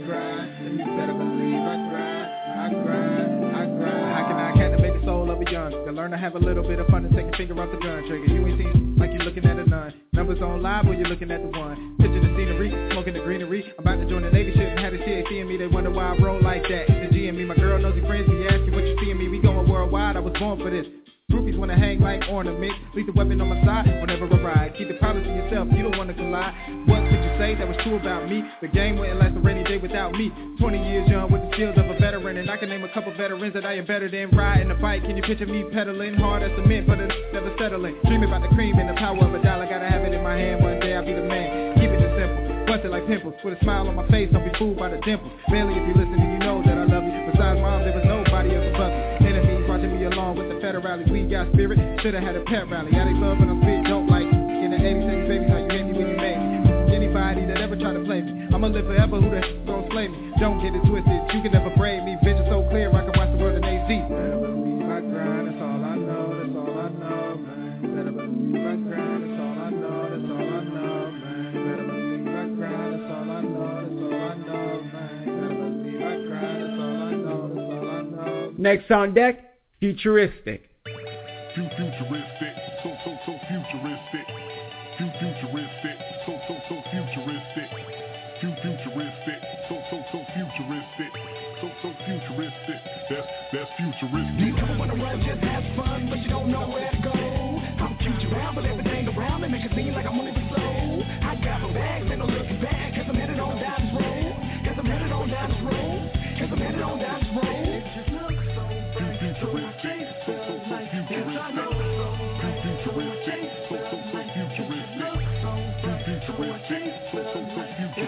Better believe I grind, I grind. How can I captivate the soul of a young? To learn to have a little bit of fun and take your finger off the gun trigger. You ain't seen like you're looking at a nun. Numbers on live or you're looking at the one. Picture the scenery, smoking the greenery. I'm about to join the Navy ship and have the CAC in me. They wonder why I roll like that. It's the G and me. My girl knows he friends me. Ask me what you see in me. We going worldwide. I was born for this. Groupies wanna hang like ornaments. Leave the weapon on my side whenever I ride. Keep the problems to yourself, you don't wanna collide. What could you say that was true about me? The game wouldn't last a rainy day without me. 20 years young with the skills of a veteran, and I can name a couple veterans that I am better than. Riding a bike, can you picture me pedaling hard as cement, but it's never settling. Dreaming about the cream and the power of a dollar. Gotta have it in my hand, one day I'll be the man. Keep it just simple. Busted like pimples, with a smile on my face, don't be fooled by the dimples. Barely if you listen and you know that I love you. Besides mom, there was nobody else above me. Enemies watching me along with the federale. We got spirit, should've had a pet rally. I they love and I'm spit, don't like in the 80s, 70s, babies, how you hit me when you made me. Anybody that ever try to play me, I'ma live forever, who the gon' slay me? Don't get it twisted, you can never braid me. Vision so clear, I can watch the world in AZ. Better believe I grind, that's all I know, that's all I know, man. Better believe I grind, that's all I know, that's all I know, man. Better believe I grind, that's all I know, that's all I know, man. Better believe I grind, that's all I know, that's all I know. Next on deck, Futuristic. Futuristic, so futuristic. Futuristic, so futuristic. Futuristic, so futuristic. So futuristic, that's futuristic. You never wanna run, just have fun, but you don't know where to go. I'm future bound, but everything around me make it seem like I'm moving slow. I got my bags, ain't no looking back, cause I'm headed on down this road. Cause I'm headed on down this road. Cause I'm headed on down this road. It just looks so bright, so I chase so like yes I know. Futuristic, so futuristic. Futuristic, so futuristic.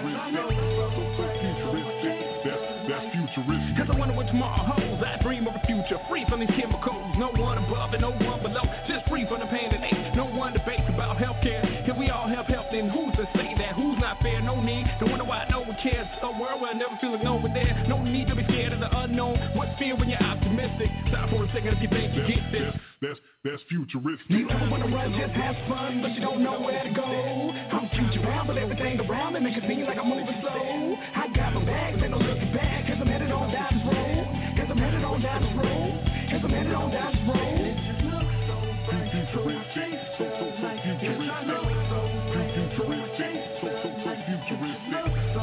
That's futuristic. Cause I wonder what tomorrow holds. I dream of a future free from these chemicals. No one above and no one below. Just free from the pain and ache. No one debates about healthcare. If we all have health, then who's to say that? Who's not fair? No need. Don't wonder why no one cares. A world where I never feel like no one there. No need to be scared of the unknown. What's fear when you're optimistic? Stop for a second if you think you get this. That's futuristic. You never wanna run, just have fun, but you don't know where to go. I'm future bound, but everything around me make it seem like I'm moving slow. I got my bags, ain't no looking back, cause I'm headed on down this road. Cause I'm headed on down this road. Cause I'm headed on down this road. It just looks so bright, so I chase so like yes I know. So futuristic, so futuristic. So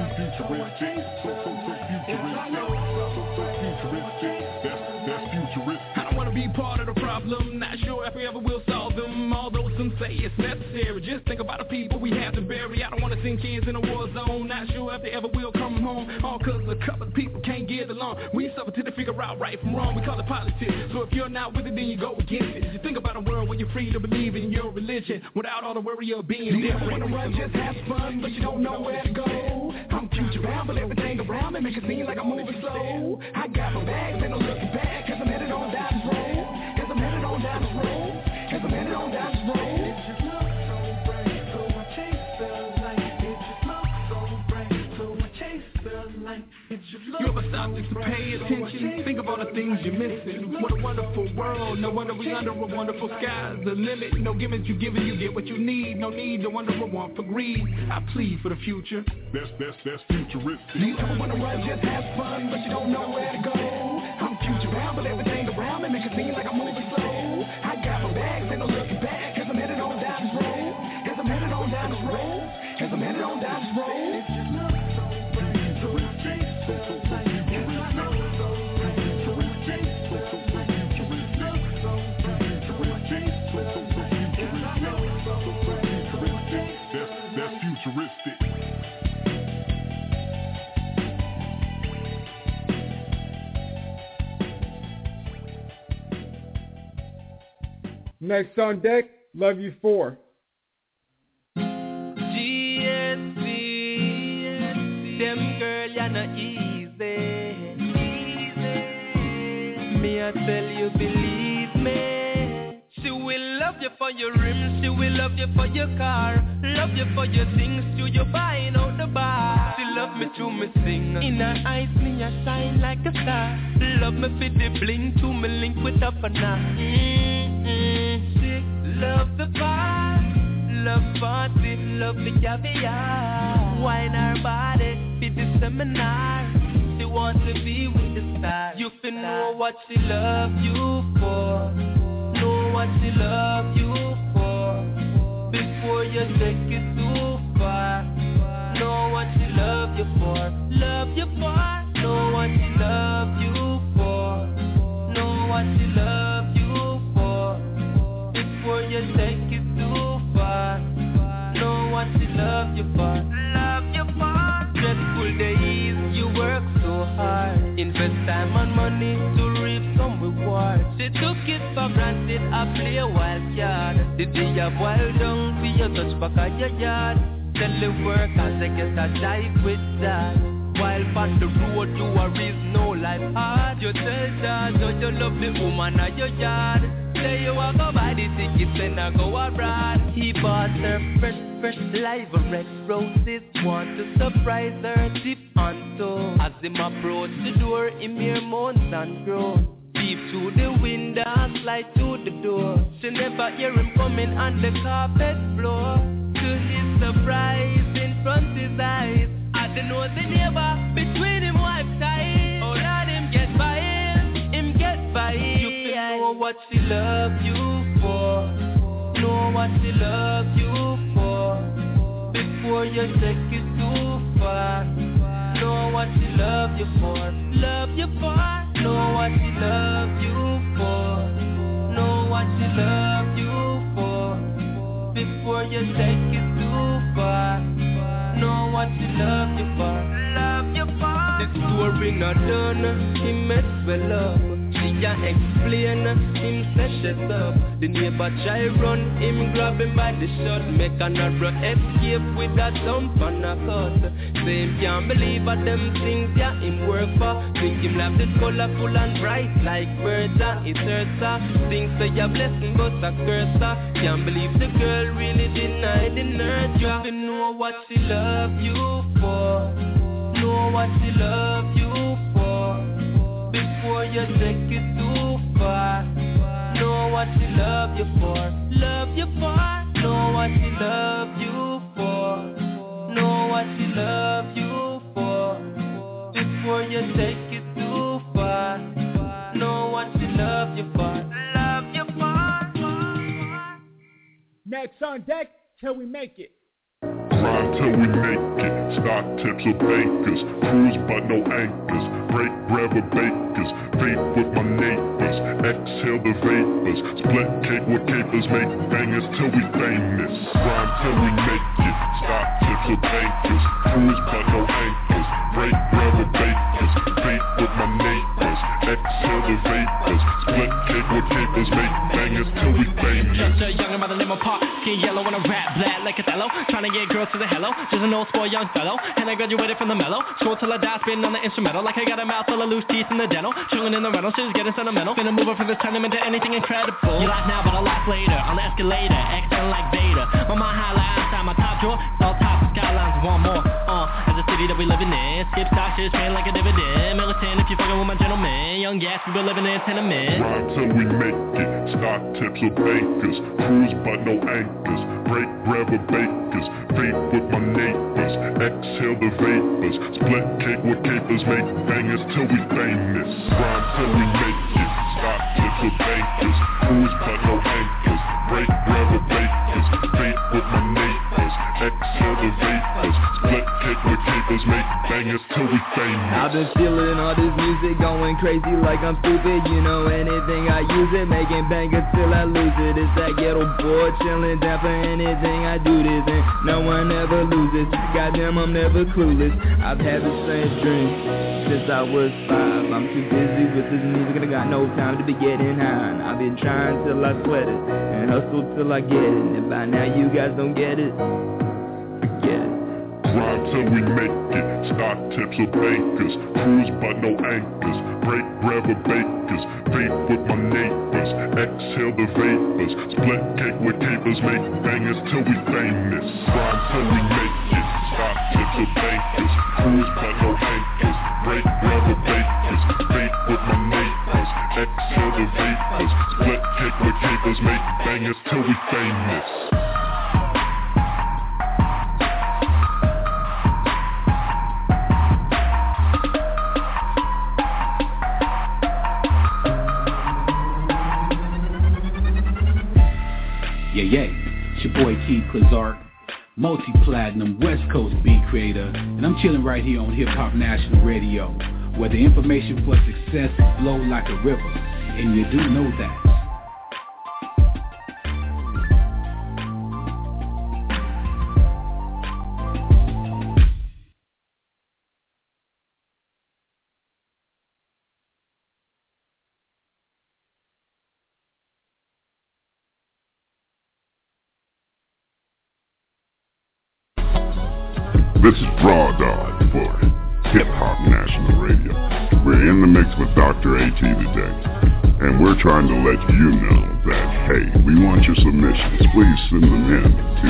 I chase so futuristic. Yes I know. So futuristic. That's futuristic. I don't wanna be part of the problem. Not sure if we ever will solve them. Although some say it's necessary. Just think about the people we have to bury. I don't wanna send kids in a war zone. Not sure if they ever will come home. All cause a couple of people can't get along. We suffer till they figure out right from wrong. We call it politics. So if you're not with it, then you go against it. You think about a world where you're free to believe in your religion without all the worry of being different. You never wanna run, just have fun, but you don't know where to go. I'm future bound, but everything around me make it seem like I'm moving slow. I got my bags, ain't no looking back, cause I'm headed on down this road. Cause I'm headed on down this road. Cause I'm headed on down this road. It just looks so bright, so I chase the light. It just looks so bright, so I chase the light. It just looks you ever stop just to pay attention? Think of all the things you're missing. What a wonderful world. No wonder we under a wonderful sky. The limit, no gimmicks you giving, you get what you need. No need to wonder or want for greed. I plead for the future. That's futuristic. You never wanna run, just have fun, but you don't know where to go. I'm future bound, but everything around me make it seem like I'm moving slow. I got my bags, ain't no looking back, cause I'm headed on down this road. Cause I'm headed on down this road. Cause I'm headed on down this road. It just looks so bright, so I chase so like yes I know. So I chase so like it just looks so bright, so I chase so yes I know. That's futuristic. Next on deck, Love You 4. GSC, them girl, you're not easy. Me, I tell you, believe me. She will love you for your rims, she will love you for your car, love you for your things, to your buying out the bar. She love me to me sing, in her eyes me I shine like a star. Love me for the bling, to me link with up and love the bar, love party, love the caviar. Wine her body, be the seminar. She wants to be with the stars. You can know what she love you for, know what she love you for, before you take it too far. Know what she love you for, know what she love you for, know what she love you for. a boil down for your touch back at your yard. Tell the workers they get a dive with that. While on the road you are is no life hard. You tell that you love the woman at your yard. Say you walk go buy the tickets and I go abroad. He bought her fresh live red roses. Want to surprise her tip on toe. As him approach the door, him hear moans and groans. Peep through the window, slide through the door. She never hear him coming on the carpet floor. To his surprise, in front his eyes, I don't know the neighbor between him wife tight. Oh Lord, him get by him get by. You can know what she love you for. Know what she love you for. Before you take it too far. Know what she love you for. Love you for. Know what she love you for. Know what she love you for. Before you take it too far. Know what she love you for. Love you for. The story not done. He met well up. She can explain. Him set shut up. The neighbor try run. Him grab him by the shirt. Make another escape with a thump and a cut. Same can't believe what them things yeah him work for. Think him love this colorful and bright like birds. It's her. Think say a blessing but a curse. Can't believe the girl really denied the nurture. You know what she love you for. Know what she love you for. Before you take it too far. Know what she love you for. Love you for. Know what she love you for. Know what she love you for. Before you take it too far. Know what she love you for. Love you for. Next on deck till we make it. Grind till we make it. Stock tips or bankers. Cruise but no anchors. Break bread with bakers. Vape with my neighbors. Exhale the vapors. Split cake with capers. Make bangers till we famous. Grind till we make it. Stock tips or bankers. Cruise but no anchors. Break bread with bakers. Vape with my neighbors. Exhale the vapors. Split cake with capers. Make bangers till we famous. Just a youngin' by the name of Park. Skin yellow and a rap black like Othello. Tryna get girls to the hello. Just an old spoiled young fellow. And I graduated from the mellow. School till I die, spitting on the instrumental. Like I got a mouth full of loose teeth in the dental. Chillin' in the rental, shit is getting sentimental. Finna move up from this tenement to anything incredible. You laugh now, but I'll laugh later. On the escalator, exhaling like Vader. My mind highlight outside my top drawer. It's all top skylines, want more. As a city that we living in. Skip stock shit, paying like a dividend. Militant if you fucking with my gentleman. Young gas, we been living in tenement. Grind till we make it. Stock tips or bankers. Cruise but no anchors. Break bread with bakers. Vape with my neighbors. Exhale the vapors. Split cake with capers. Make bangers till we famous. Grind till we make it. Stock tips or bankers. Cruise but no anchors. Break bread with bakers. Vape with my neighbors. Exhale the vapors. Split cake with capers. Make bangers till we famous. I've been feeling all this music, going crazy like I'm stupid. You know anything I use it, making bangers till I lose it. It's that ghetto boy chilling down for anything I do this, and no one ever loses. Goddamn, I'm never clueless. I've had the same dream since I was 5. I'm too busy with this music and I got no time to be getting high. I've been trying till I sweat it and hustle till I get it. And by now you guys don't get it, forget it. Grind till we make it. Stock tips or bankers. Cruise but no anchors. Break bread with bakers. Vape with my neighbors. Exhale the vapors. Split cake with capers. Make bangers till we famous. Grind till we make it. Stock tips or bankers. Cruise but no anchors. Break bread with bakers. Vape with my neighbors. Exhale the vapors. Split cake with capers. Make bangers till we famous. Yeah, it's your boy T. Clizart, multi-platinum West Coast beat creator, and I'm chilling right here on Hip Hop National Radio, where the information for success flow like a river, and you do know that. This is Raw Dog for Hip Hop National Radio. We're in the mix with Dr. AT today, and we're trying to let you know that, hey, we want your submissions. Please send them in to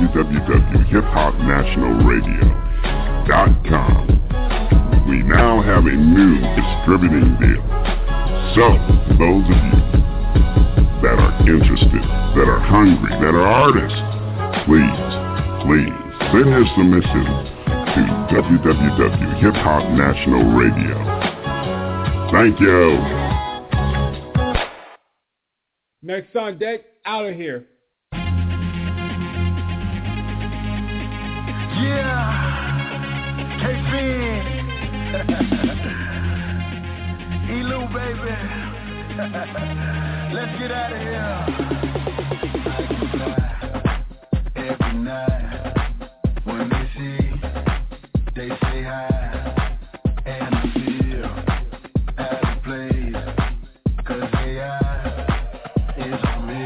www.hiphopnationalradio.com. We now have a new distributing deal. So, those of you that are interested, that are hungry, that are artists, please send your submissions to www.hiphopnationalradio. Thank you. Next on deck, out of here. Yeah, K-Fin, Elu, baby. Let's get out of here. Every night, when they see, they say hi, and I feel out of place, 'cause they are, is on me.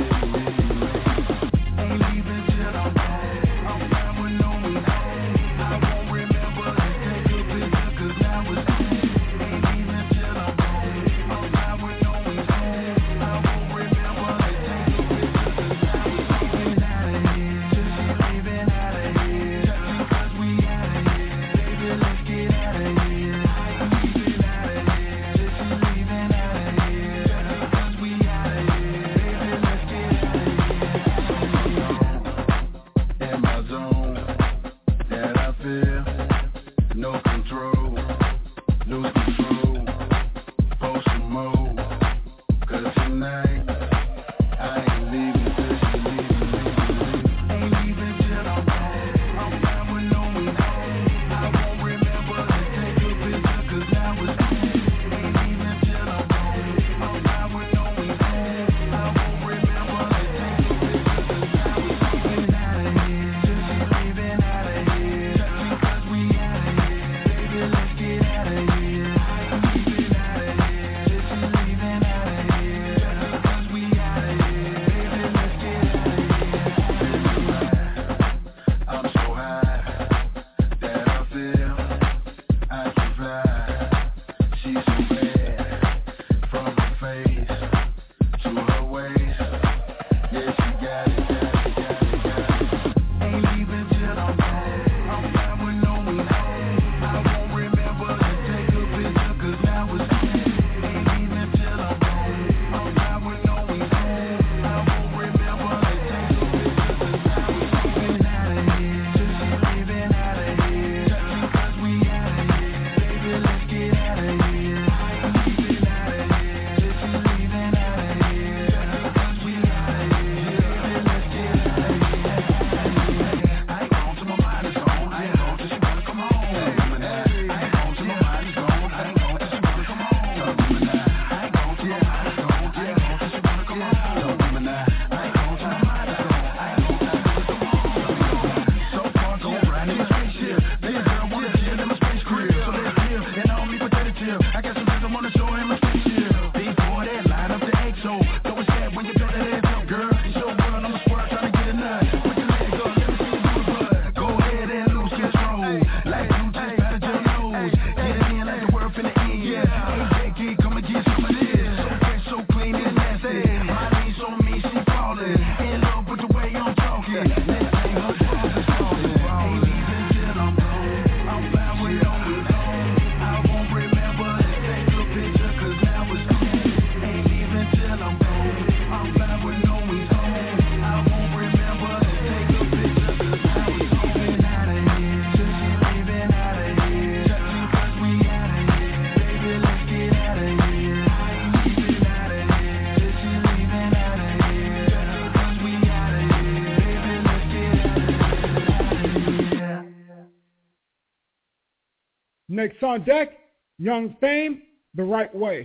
Ain't leaving till I'm home. I'm fine with no me home. I won't remember to take a picture, 'cause now it's home. Ain't leaving till I'm home. I'm fine with no me home. I won't remember to take a picture, 'cause now it's home. Out of here, just leaving out of here, just because we out of here. Baby, let's get out of here. I'm leaving out of here, just leaving out of here, just because we out of here. Baby, let's get out of here. In my zone, that I feel no control, lose control, post some more, 'cause tonight I ain't leaving till she leaving. Ain't leaving till I'm home. I'm fine with no me home. I won't remember to take a picture, 'cause now it's home. Ain't leaving till I'm home. I'm fine with no me home. I won't remember to take a picture, 'cause now it's home. Out of here, just leaving out of here, just because we out of here. Baby, let's get out of here. I'm leaving out of here, just leaving out of here, just because we out of here. Baby, let's get out of here. I'm so high that I feel I can fly. She's so bad, from her face to her waist. Yeah, she got it. Ain't leaving till I'm home. I'm fine with no me home. I won't remember to take a picture, 'cause now it's home. Ain't leaving till I'm home. I'm fine with no me home. I won't remember to take a picture, 'cause now it's home. Out of here, just leaving out of here, just because we out of here. Baby, let's get out of here. I'm leaving out of here, just leaving out of here, just because we out of here. Baby, let's get out of here. I ain't gone till my mind is gone. I ain't gone till she wanna come home. I ain't gone till my mind is gone. I ain't gone till she wanna come home. I ain't gone till my mind is gone. I ain't gone till she wanna come home. I ain't gone till my mind is gone. I ain't gone till she wanna come home. So far gone riding in my spaceship. This girl wanna chill in my space crib. So let's chill, and I only pathetic tip. I got some things I wanna show in my spaceship. Before that, line up the XO. Throw a stab when you throw that ass up, girl. It's your world, I'm a squirrel trying to get a nut. Put your leg up, let me see you do the butt. Go ahead and lose control. Like you just patted your nose. Get it in like the world finna end. Yeah, hey Becky, come and get some of this. So fresh, so clean, it's nasty. My knees on me, she falling. In love with the way I'm talking. Let's say her balls is falling. Ain't leaving till I'm home. I'm fine with no me home. I won't remember to take a picture, 'cause now it's home. Ain't leaving till I'm home. I'm fine with no me home. I won't remember to take a picture, 'cause now it's home. Out of here, just leaving out of here, just because we out of here. Baby, let's get out of here. I ain't leaving out of here, just leaving out of here, just because we out of here. Baby, let's get out of here. Next on deck, Young Fame, The Right Way.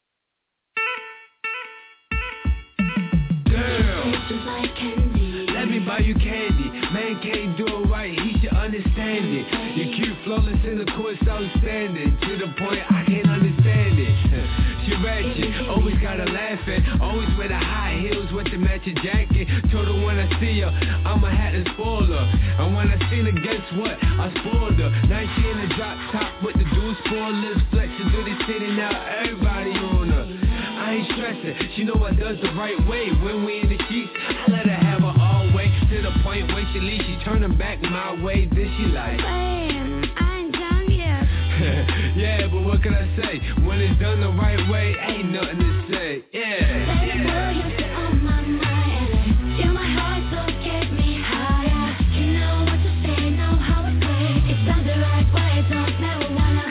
Girl, let me buy you candy. Man can't do it right, he should understand it. You cute, flawless in the course, outstanding. To the point I can't understand it. She ratchet, always gotta laugh at. Always wear the high heels with the match match your jacket. Told her when I see her, I'ma have to spoil her. And when I seen her, guess what? I spoiled her. Now she in the drop top with the dual spoil lips flexing through the city. Now everybody on her. I ain't stressing, she know I does the right way. When we in the sheets, I let her have her all way. To the point where she leaves, she turning back my way. Then she like, man, I ain't done yet. yeah, but what can I say? When it's done the right way, ain't nothing to say. Yeah. Baby girl, you sit on my mind. Feel my heart, so get me higher. You know what to say, know how to play. It's done the right way, don't never wanna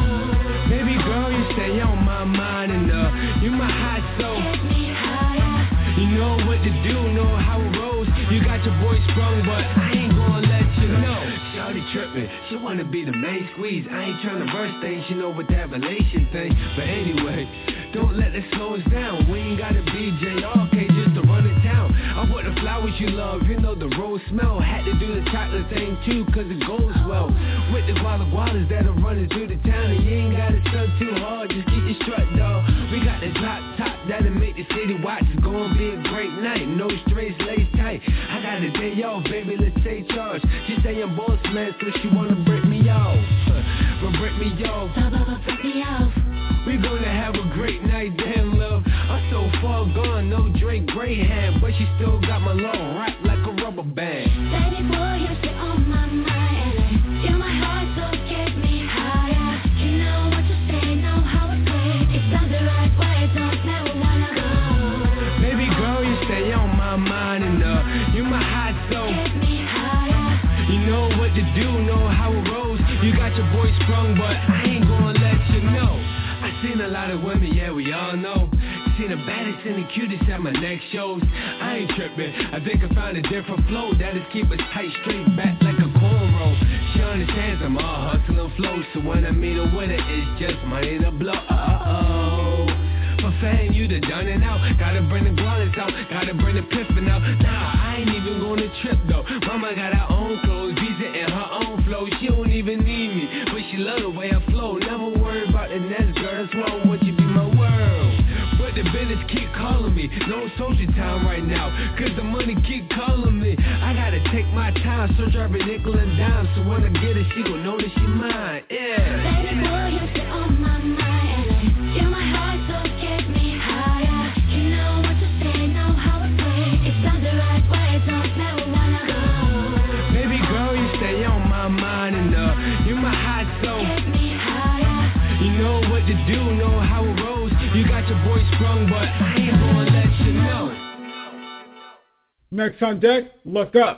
go. Baby girl, you stay on my mind and you my hot soul. Get me higher. You know what to do, know how it rolls. You got your boy sprung, but I ain't gonna let you know. Shawty trippin', she wanna be the main squeeze. I ain't tryna rush things, you know, with that relation thing. But anyway, don't let it slow us down. We ain't gotta be JRK just to run it down. I bought the flowers you love, you know the rose smell. Had to do the chocolate thing too, cause it goes well with the gualas that are running through the town. And you ain't gotta stunt too hard, just keep your strut, dog. We got the drop top that'll make the city watch. It's gonna be a great night, no straights, lace tight. I got a day off, baby, let's take charge. She say I'm boss man, so she wanna break me off. But break me off. Break me off. We gonna have a great night, damn love. I'm so far gone, no Drake Greyhound, but she still got my long rock like a rubber band. Baby boy, you sit on my mind. Feel my heart, so get me higher. You know what to say, know how to play. It's done the right way, don't never wanna go. Baby girl, you stay on my mind and you my hot soul. Get me higher. You know what to do, know how it rolls. You got your boy sprung, but I ain't gonna let you know. I seen a lot of women, yeah, we all know. Seen the baddest and the cutest at my next shows. I ain't tripping, I think I found a different flow that'll keep us tight, straight back like a cornrow. She understands I'm all hustle and flow, so when I meet a winner, it's just money to blow. For fame, you done done it out. Gotta bring the gualas out, gotta bring the piffin' out. Nah, I ain't even gonna trip though. Mama got her own clothes, Visa and her own flow. She don't even need me, but she love the way I flow. Never worry about the next girl, that's why I want you to be my world. But the business keep calling me, no social time right now, cause the money keep calling me. I gotta take my time, search every nickel and dime, so when I get it, she gon' know that she mine, yeah. Baby boy, you sit on my mind. Feel my heart, so get me higher. You know what to say, know how to play. It's done the right way, don't never wanna go. Baby girl, you stay on my mind and you my hot soul. Get me higher. You know what to do, know how it rolls. You got your boy sprung, but I ain't gonna let you know. Next on deck, Look Up.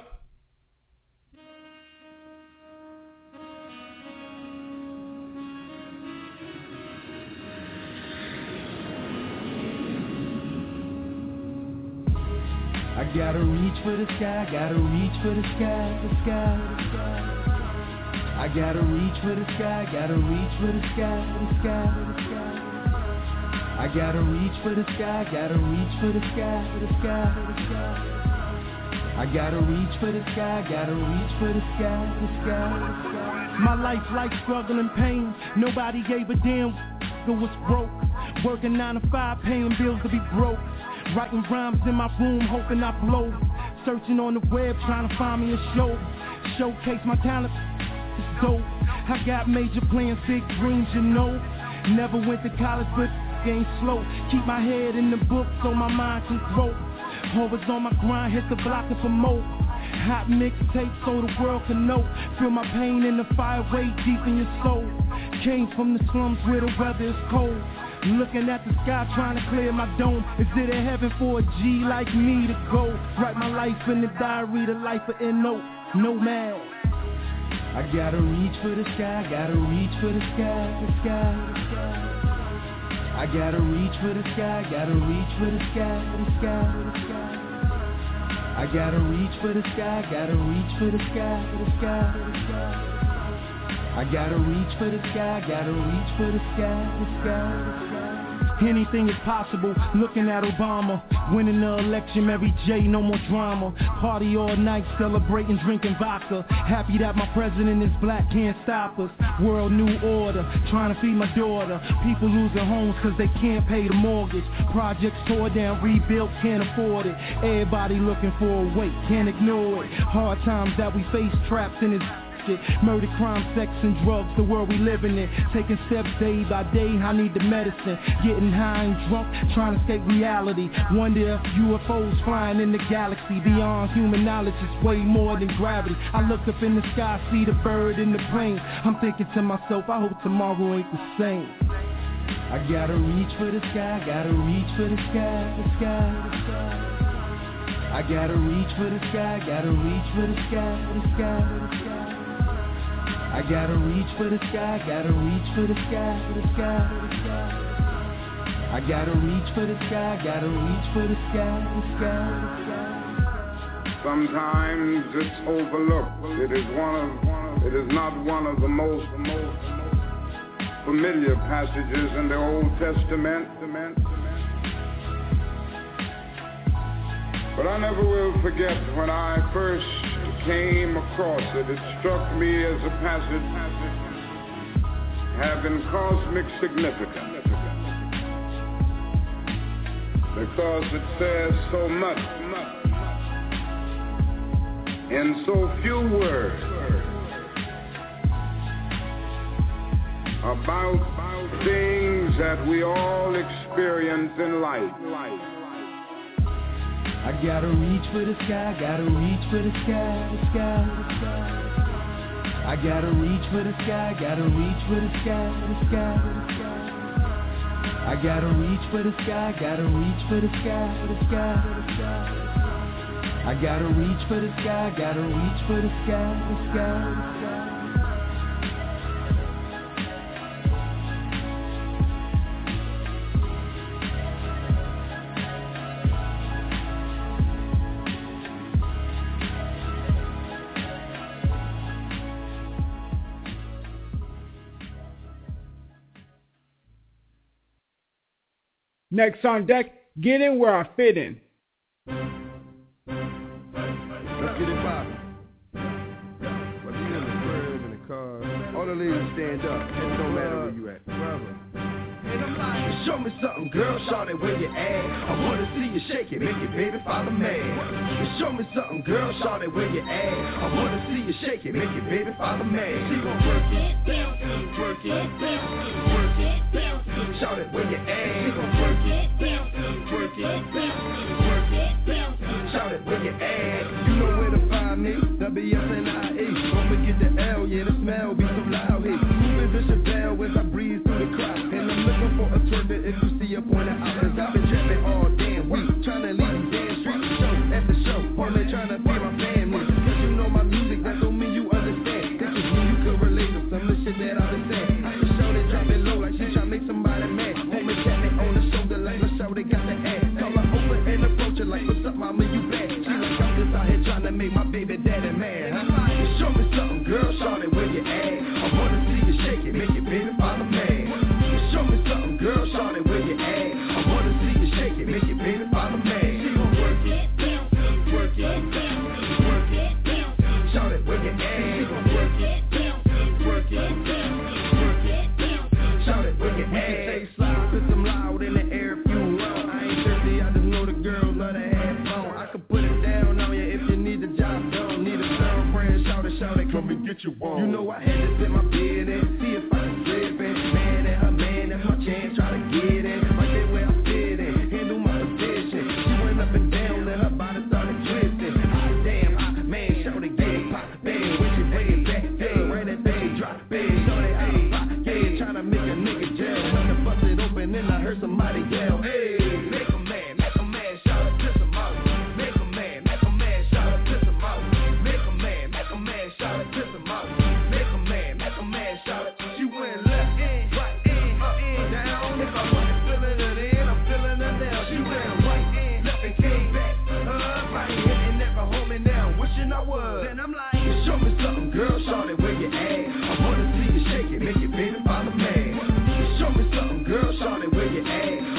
I gotta reach for the sky, gotta reach for the sky, the sky, the sky. I gotta reach for the sky, gotta reach for the sky, the sky, the sky. I gotta reach for the sky, gotta reach for the sky, the sky, the sky. I gotta reach for the sky, gotta reach for the sky, the sky, the sky. My life like struggle and pain. Nobody gave a damn who was broke. Working 9 to 5, paying bills to be broke. Writing rhymes in my room, hoping I blow. Searching on the web, trying to find me a show. Showcase my talent, it's dope. I got major plans, big dreams, you know. Never went to college, but game slow. Keep my head in the book so my mind can grow. Always on my grind, hit the block and promote. Hot mixtape so the world can know. Feel my pain in the fire way deep in your soul. Came from the slums where the weather is cold. Looking at the sky trying to clear my dome. Is it a heaven for a G like me to go? Write my life in the diary, the life of N.O. Nomad. I gotta reach for the sky, gotta reach for the sky, the sky, the sky. I gotta reach for the sky, gotta reach for the sky, the sky, the sky. I gotta reach for the sky, gotta reach for the sky, the sky, the sky. I gotta reach for the sky, gotta reach for the sky, the sky, the sky. Anything is possible. Looking at Obama, winning the election, Mary J, no more drama. Party all night, celebrating, drinking vodka. Happy that my president is black, can't stop us. World new order, trying to feed my daughter. People losing homes cause they can't pay the mortgage. Projects tore down, rebuilt, can't afford it. Everybody looking for a way, can't ignore it. Hard times that we face, trapped in this shit. Murder, crime, sex, and drugs, the world we living in. Taking steps day by day, I need the medicine. Getting high and drunk, trying to escape reality. Wonder if UFOs flying in the galaxy. Beyond human knowledge, it's way more than gravity. I look up in the sky, see the bird in the plane. I'm thinking to myself, I hope tomorrow ain't the same. I gotta reach for the sky, gotta reach for the sky, the sky, the sky. I gotta reach for the sky, gotta reach for the sky, the sky, the sky. I gotta reach for the sky, gotta reach for the sky, the sky, the sky. I gotta reach for the sky, gotta reach for the sky, the sky, the sky. Sometimes it's overlooked. It is not one of the most familiar passages in the Old Testament. But I never will forget when I first came across it. It struck me as a passage having cosmic significance, because it says so much in so few words about things that we all experience in life. I gotta reach for the sky, gotta reach for the sky, the sky, the sky. I gotta reach for the sky, gotta reach for the sky, the sky, the sky. I gotta reach for the sky, gotta reach for the sky, the sky, the sky. I gotta reach for the sky, gotta reach for the sky, the sky, the sky. Next on deck, get in where I fit in. Let's get it poppin'. Whether you in the crib, in the car, all the ladies stand up. It don't matter where you at. Show me something, girl, shout it where you at. I wanna see you shake it, make it, baby, follow me. Show me something, girl, shout it where you at. I wanna see you shake it, make it, baby, follow me. She gon' work it, bounce it, work it, bounce it, work it, bounce it. Shout it where you at. She gon' work it, bounce it, work it, bounce it, work it, bounce it. Shout it where you at. You know where to find me, WSNIE. Don't forget the L, yeah, the smell be so loud here. Moving Bishop Bell as I breeze through the crowd. And I'm looking for a twerker if you see a point out. Cause I've been trapping all damn week, trying to leave these damn streets. Show after show, only trying to feed my family. Cause you know my music, that don't mean you understand. This is me, you can relate to some of the shit that I've been saying. I just show that drop it low like she tryna make somebody mad. Homie tap me on the shoulder like the show they got the ass. Call her over and approach her like, what's up, mama, you bad? She like, I'm just out here trying to make my baby daddy mad, huh? Show me something, girl, shout it where you at. I wanna see you shake it, make it, baby, follow me. Show me something, girl, shout it where you at. I wanna see you shake it, make it, baby, follow me. She gon' work it, bounce it, work it, bounce it, work it, bounce it. Shout it where you at. She gon' work it, bounce it, work it, bounce it, work it, bounce it. Shout it where you at. We can stay slow, put some loud in the air if you want. I ain't thirsty, I just know the girls love to have fun. I can put it down on you if you need the job done. Need a girlfriend, shout it, come and get your one. You know I had to put my bid in, see if I can slip in. Man and her man, that's my chance, try to get in. Right there where I fit in, handle my position. She went up and down and her body started twisting. Hot damn, hot man, shout it, get pop, bang, when she way back, hey, right that thing, drop, bang, shout it, out of pop, yeah, tryna make a nigga jail. When I bust it open and I heard somebody yell, hey, make a man, shout it, piss him out. Make a man, shout it, piss him out. Make a man, shout it, piss him out. Make a man, shout it. She went left in, right in, up in, down. If I wasn't feeling her then, I'm feeling her now. She went right in, left and came back. Right in and never homing now. Wishing I was. Then I'm like, show me something, girl, shout it where you at. I wanna see you shake it, make it, baby, follow me. Show me something, girl, shout it where you at.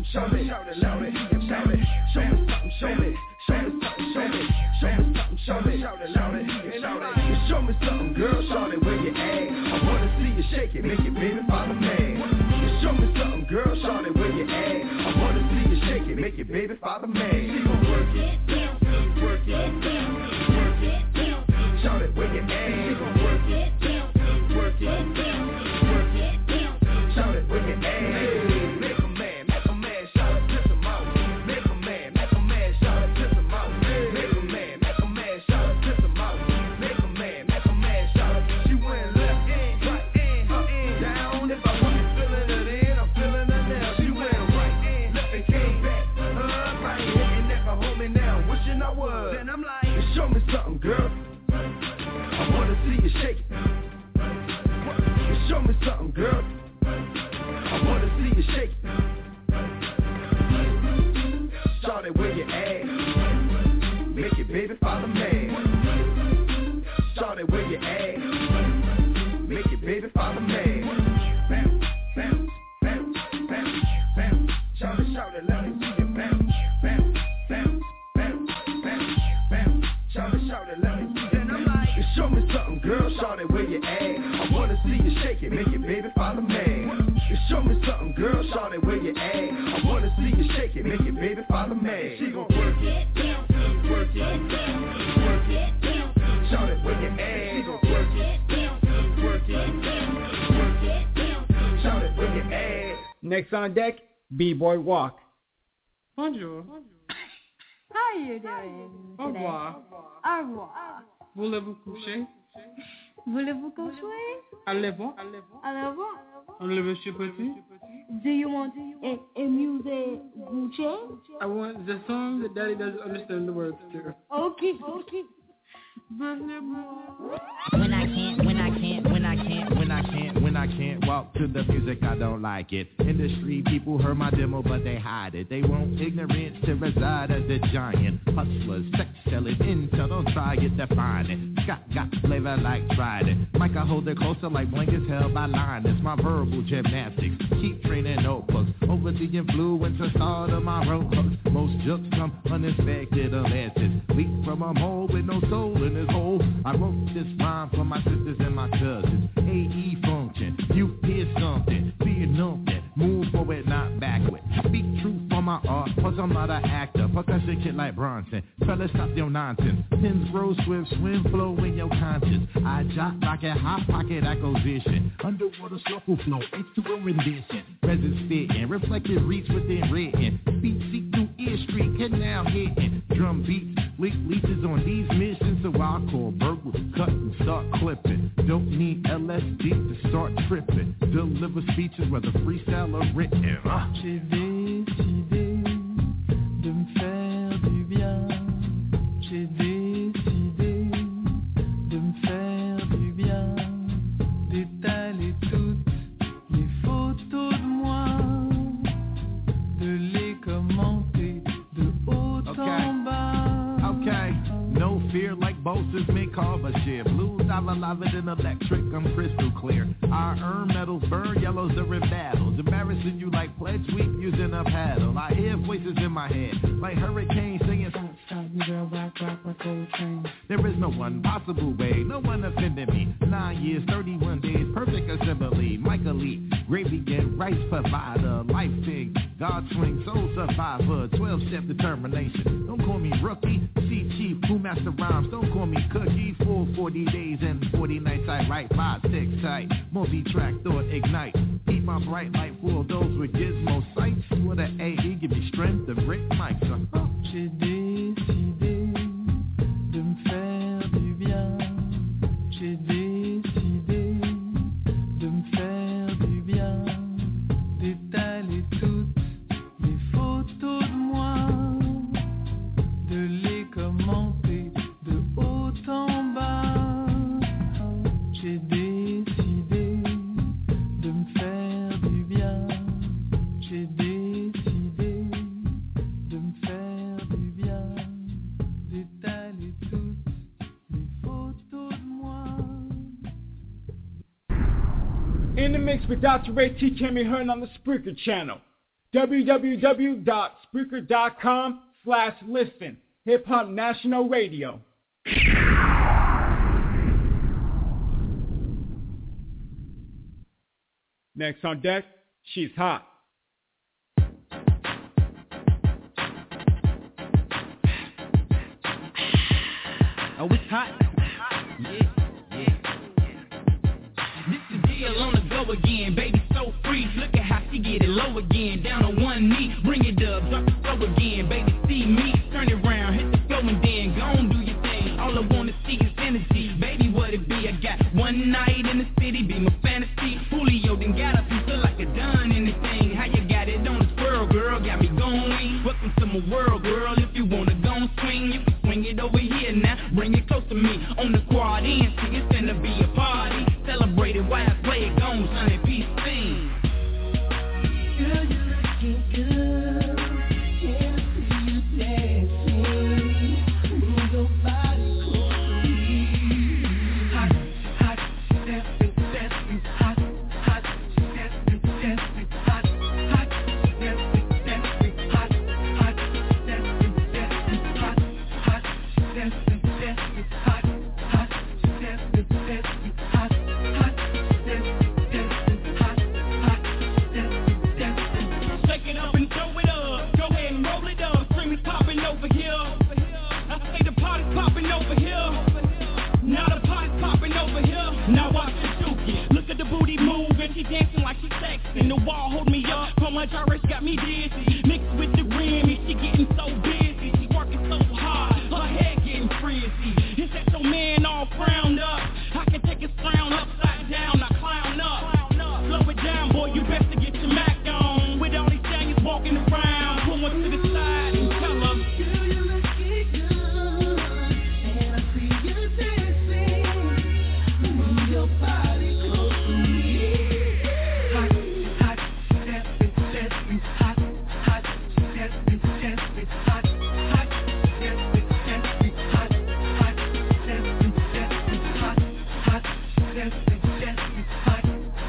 show me, shout it, shout it, shout it, show me something, show me, show me something, show me, show me something, show me, shout it, shout it, shout it, show me something, girl, shout it, where you at? I wanna see you shake it, make it, baby, follow me. Show me something, girl, shout it, where you at? I wanna see you shake it, make it, baby, follow me. She gon' work it, work it, work it, shout it, where you at? She gon' work it, work it, work it, shout it, where you at? Make a man, shout it, piss him out. Make a man, shout it, piss him out. Make a man, shout it, piss him out. Make a man, shout it. She went left in, right in, up in, down. If I wasn't feeling her then, I'm feeling her now. She went right in, left and came back. Right hitting that for hold me now, wishing I was. Then I'm like, show me something, girl. I wanna see you shake it. Show me something, girl. I wanna see you shake it. Shout it where you at. Make it, baby, follow me. Shout it where you at. Make it, baby, follow me. Bounce, bounce, bounce, bounce, bounce. Shout it, let me see you bounce, bounce, bounce, bounce, bounce, bounce. Shout it, let me see you. Then I'm like, show me something, girl. Shout it where you at. I wanna see you shake it. Make it, baby, follow me. Show me something, girl, shout it where you at. I wanna see you shake it, make it, baby, follow me. She gon' work it, work it, work it, shout it where you at. She gon' work it, work it, shout it where you at. Next on deck, B-Boy Walk. Bonjour. How are you doing Au today? revoir. Au revoir. Voulez-vous coucher? Voulez-vous coucher? Allez-vous? Allez-vous? Le monsieur petit? Do you want a music coucher? I want the song that Daddy doesn't understand the words to. Okay. When I can't walk to the music, I don't like it. In the street, people heard my demo, but they hide it. They want ignorance to reside as a giant. Hustlers, sex selling, intel, don't try it, define it. Scott got flavor like Trident. Mike, I hold it closer like blankets held by Linus. My verbal gymnastics, keep training notebooks. Over the influence of start of my road hooks. Most jokes come uninspected alances. Leap from a mole with no soul in his hole. I wrote this rhyme for my sisters and my cousins. AE function, you hear something, be numping, move forward, not backward. Speak truth for my art, cause I'm not an actor. Percussion kid like Bronson, fellas stop your nonsense. Pins grow swift, swim flow in your conscience. I jot like a hot pocket acquisition. Underwater circle flow, it's to a rendition. Presence fitting, reflected reach within written. Speak seek through ear street, canal hitting. Drum beats, leak leeches on these missions. So I call burglar, cut and start clipping. Don't need LSD to start tripping. Deliver speeches whether freestyle or written. J'ai décidé de me faire du bien. J'ai décidé de me faire du bien. D'étaler toutes les photos de moi, de les commenter de haut en bas. Okay, no fear like boasters may carve a share. Blues, I love it in electric, I'm crystal clear. I earn medals, burn yellows during battles. Embarrassing you like pledge week using a paddle. I hear voices in my head, like hurricanes singing. There is no one possible way, no one offended me. 9 years, 31 days, perfect assembly. Michael Lee, gravy and rice provider. Life thing, God swing, soul survivor. 12-step determination, don't call me rookie. See chief, who master rhymes, don't call me cookie. Full 40 days and 40 nights I write 5, 6 tight. Multi-track thought ignite. Keep my bright light full of those with gizmo sights. With an AE, give me strength to break mics. J'ai décidé de me faire du bien. J'ai décidé de me faire du bien. D'étaler toutes les photos de moi, de les commenter de haut en bas. J'ai décidé de me faire du bien. J'ai décidé de me faire du bien. D'étaler toutes les photos de moi. In the mix with Dr. Ray T. can be heard on the Spreaker channel. www.spreaker.com/listen. Hip Hop National Radio. Next on deck, she's hot. Oh, it's hot. Yeah. This is deal on the go again. Baby so free. Look at how she get it low again. Down on one knee. Bring it up. Drop it slow again. Baby, see me. Turn it around. Hit the flow and then go on, do your thing. All I wanna see is energy. Baby, what it be? I got one night in the city. Be my fantasy. Julio then got up and feel like a done anything. How you got it on the swirl, girl? Got me going. Welcome to my world, girl. If you wanna go and swing, you can swing it over here now. Bring it close to me on the quad end. See, it's finna be a party. Celebrate it while I play it. Gone, son, and peace sing. Girl, you're looking good. Can't see you dancing. Move your body close to me. Hot, dancing, hot, dancing, hot, dancing, hot, dancing, hot, dancing, hot, shake it up and throw it up. Go ahead and roll it up. Stream is popping over here. I say the party's popping over here. Now the party's popping over here. Now watch the dookie. Look at the booty move and she dancing like she sexing. The wall hold me up. So much RS got me dizzy. Mixed with the Grammy, she getting so busy. She working so hard. Her head getting frizzy. It's that your man all frowned up. I can take his frown upside down. Now clown up. Slow it down, boy. You best to get your Mac on. With all these things walking around. Pull one to the side and tell them. Girl, you looking good. And I see you dancing. Move your body close to me. Hot, dancing, hot, dancing, hot, dancing, hot, dancing, hot, dancing, hot,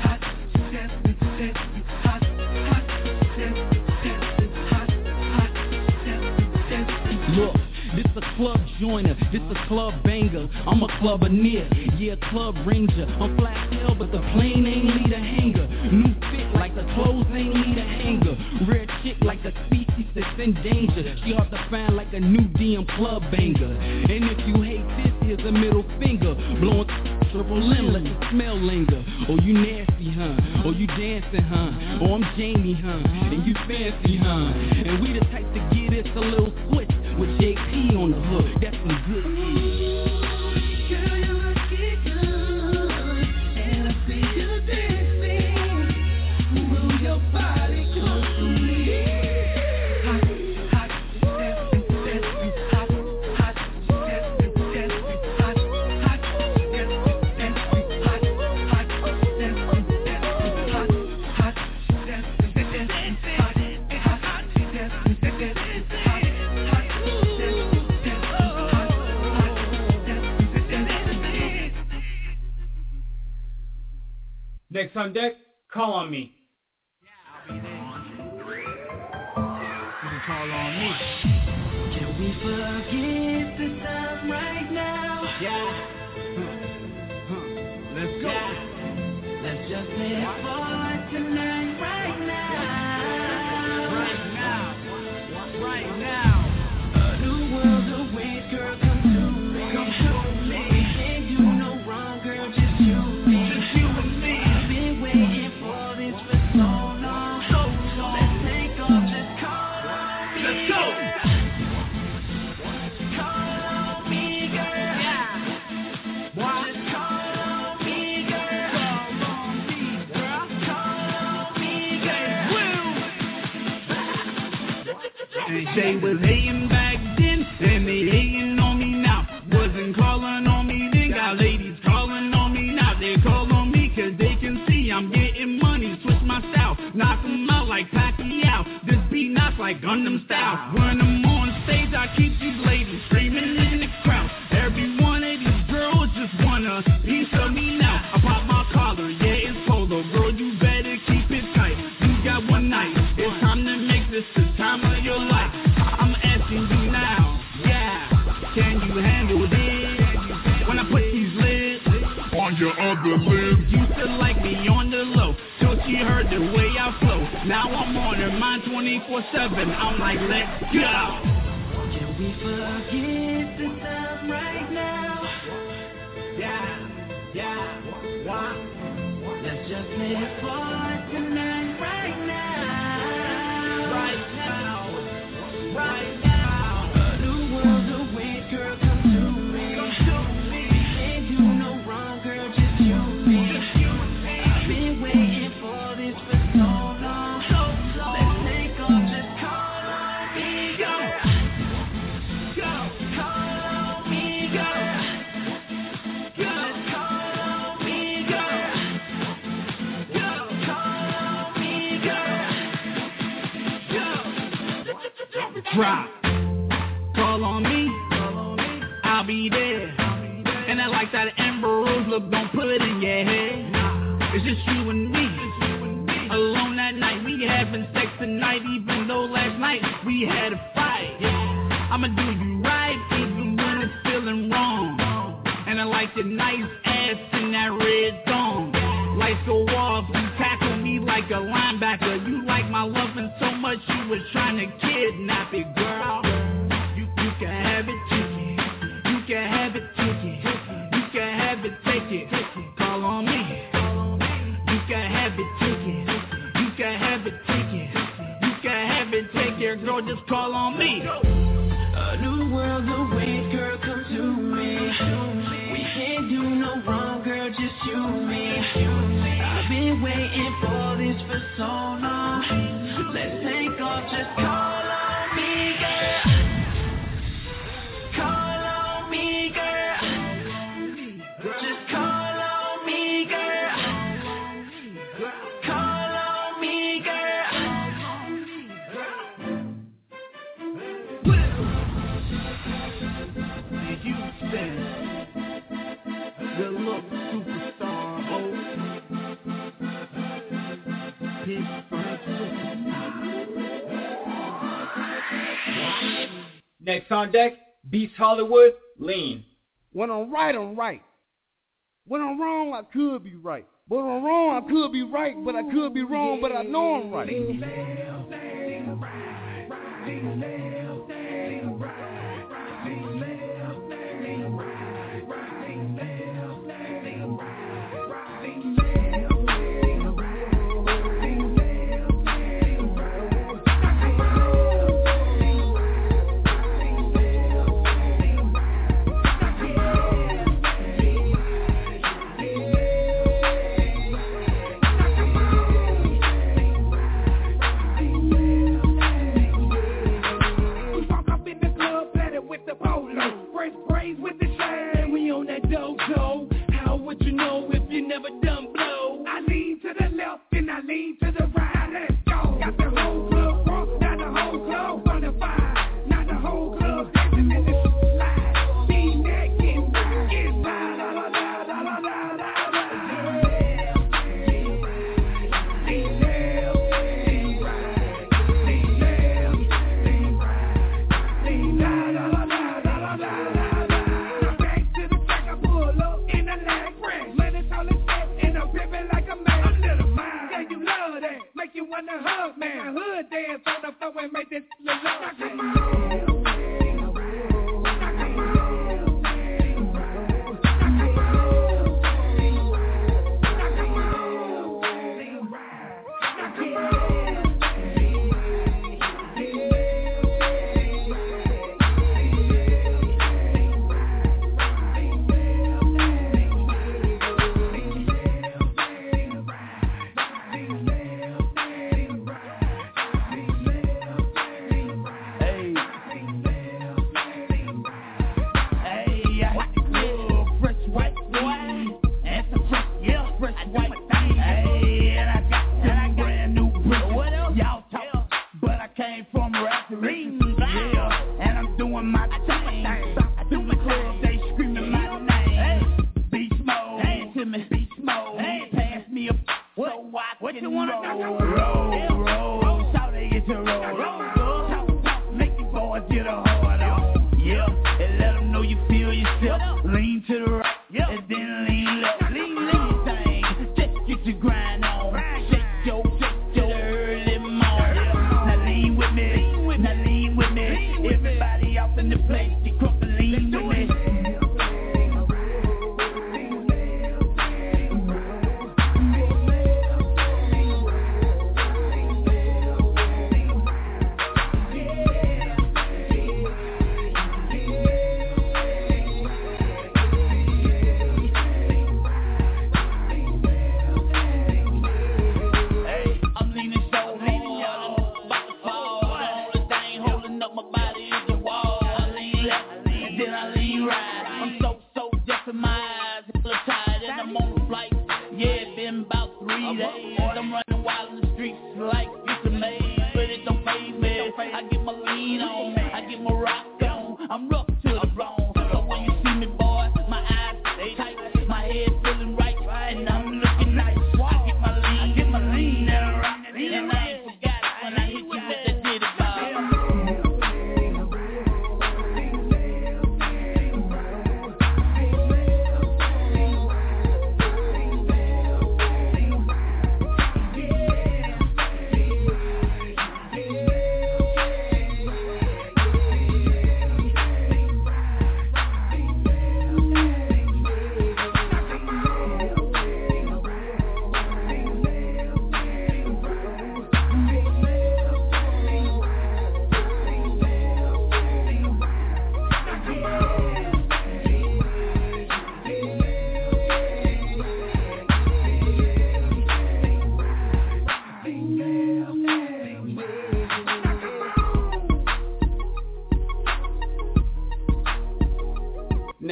look, this a club joiner, this a club banger. I'm a club near, yeah, club ranger. I'm flat hell, but the plane ain't need a hanger. New fit like the clothes ain't need a hanger. Rare chick like the species that's in danger. She hard to find like a new DM club banger. And if you hate this, here's a middle finger. Blowing triple limb, let the smell linger. Oh, you nasty, huh? Oh, you dancing, huh? Oh, I'm Jamie, huh? And you fancy, huh? And we the type to get it a little switch with JP on the hook. That's some good shit. Girl, you looking good, and I see you dancing. Move your body close to me. Hot, dancing, hot, dancing, hot, Next on deck, call on me. You can call on me. Can we forget the time right now? Yeah. Let's go. Let's just live for tonight, right now. Right now. A new world awaits, girl, come to me. We can't do no wrong, girl, just you and me. I've been waiting for this for so long. Let's take off, just call on me. Let's go. Call on me, girl. What? Just call on me, girl. Call on me, girl. And they was hating back then, and they hating on me now. Wasn't calling on me then, got ladies calling on me now. They call on me cause they can see I'm getting money. Switch my style, knock them out like Pacquiao. This beat knocks like Gundam style. When I'm on stage, I keep these ladies screaming in the crowd. Every one of these girls just want a piece of me now. I pop my collar, yeah, it's polo. Girl, you better keep it tight. You got one night, it's time to Now I'm on her mind 24/7. I'm like, let's go. Can we forget the time right now? Yeah. Let's just live for tonight right now. Right now. A new world away, girl, come to me. We can't do no wrong, girl, just you and me. I've been waiting for this for so long. Let's take off, just call on me, girl. Call on me, girl. Just call on me, girl. Drop. Call on me. I'll be there. And I like that Amber Rose look, don't put it in your head. It's just you and me. Alone that night, we having sex tonight, even though last night we had a fight. I'ma do you right, even when it's feeling wrong. And I like your nice ass in that red thong. Lights go off, you tackle me like a linebacker. You like my loving so much, you was trying to kidnap it, girl. You can have it, take it. You can have it, take it. You can have it, take it. Call on me. You can have it, take it. You can have it, take it. You can have it, take it, girl, just call on me. A new world away, girl, come to me. We can't do no wrong, girl, just you and me. I've been waiting for this for so long. Let's take off, just call on me, girl. Call on me, girl. Just call on me, girl. Call on me, girl. Houston, good look superstar, Next on deck, Beats Hollywood, Lean. When I'm right, I'm right. When I'm wrong, I could be right. But when I'm wrong, I could be right, but I could be wrong, but I know I'm right.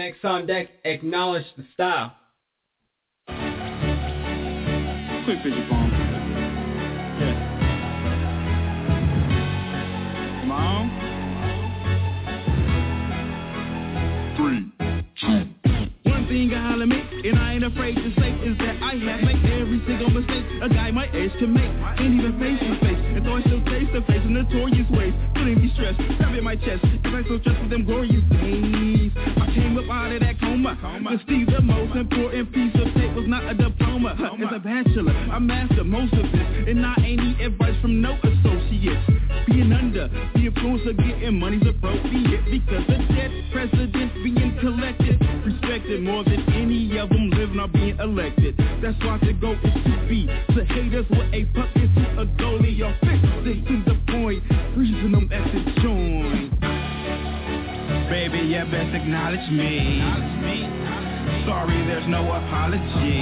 Next on deck, Acknowledge the Style. Quick picture phone. Yeah. Mom? 3, 2. One thing I holler make, and I ain't afraid to say, is that I have made every single mistake a guy my age can make. Ain't even face to face, and though I still face to face in notorious ways, feeling me stressed, grabbing my chest, cause I so stressed with them glorious days. I came up out of that coma, to see the most important piece of tape was not a diploma. As a bachelor, I mastered most of this, and I ain't need advice from no associates. Being under the influence of getting money's appropriate, because the dead presidents being collected, respected more than any of them living or being elected. That's why the goal is to be to haters with a puck is to a goalie or fix it to the point, freezing them at the joint. Baby, you best acknowledge me. Sorry, there's no apology.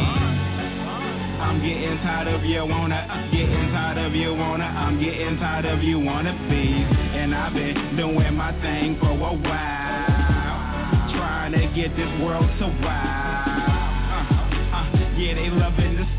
I'm getting tired of you wanna, getting tired of you wanna, I'm getting tired of you wanna be. And I've been doing my thing for a while, trying to get this world to wow. Yeah, they loving the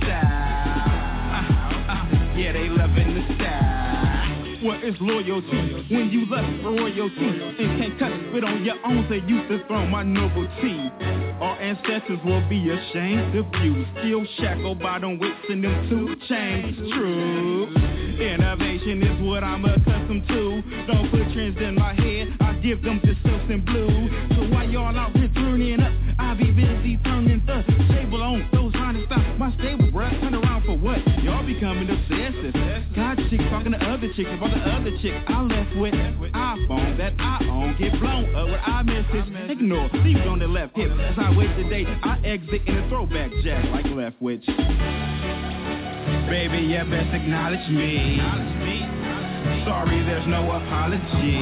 style. Yeah, they loving the style. What is loyalty when you lust for royalty and can't cut it on your own? Say you dethrone my nobility. Our ancestors will be ashamed of you, still shackled by them whips and them 2 chains. True, innovation is what I'm accustomed to. Don't put trends in my head, I give them the silks and blue. So while y'all out here turning up, I be busy turning the table on those trying to stop my stable, bruh. Turn around for what? Y'all becoming obsessive. Got chicks talking to other chicks about the other chick I left with. iPhone that I own, get blown up with iMessage. Ignore, leave it on the left hip. As I wait today, I exit in a throwback jack like Leftwich. Baby, you best acknowledge me. Sorry, there's no apology.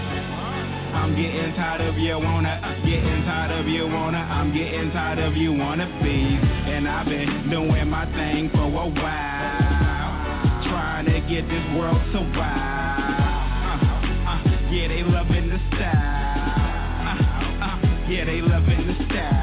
I'm getting tired of you wanna, getting tired of you wanna, I'm getting tired of you wanna be. And I've been doing my thing for a while, trying to get this world to wow. Yeah, they loving the style. Yeah, they loving the style.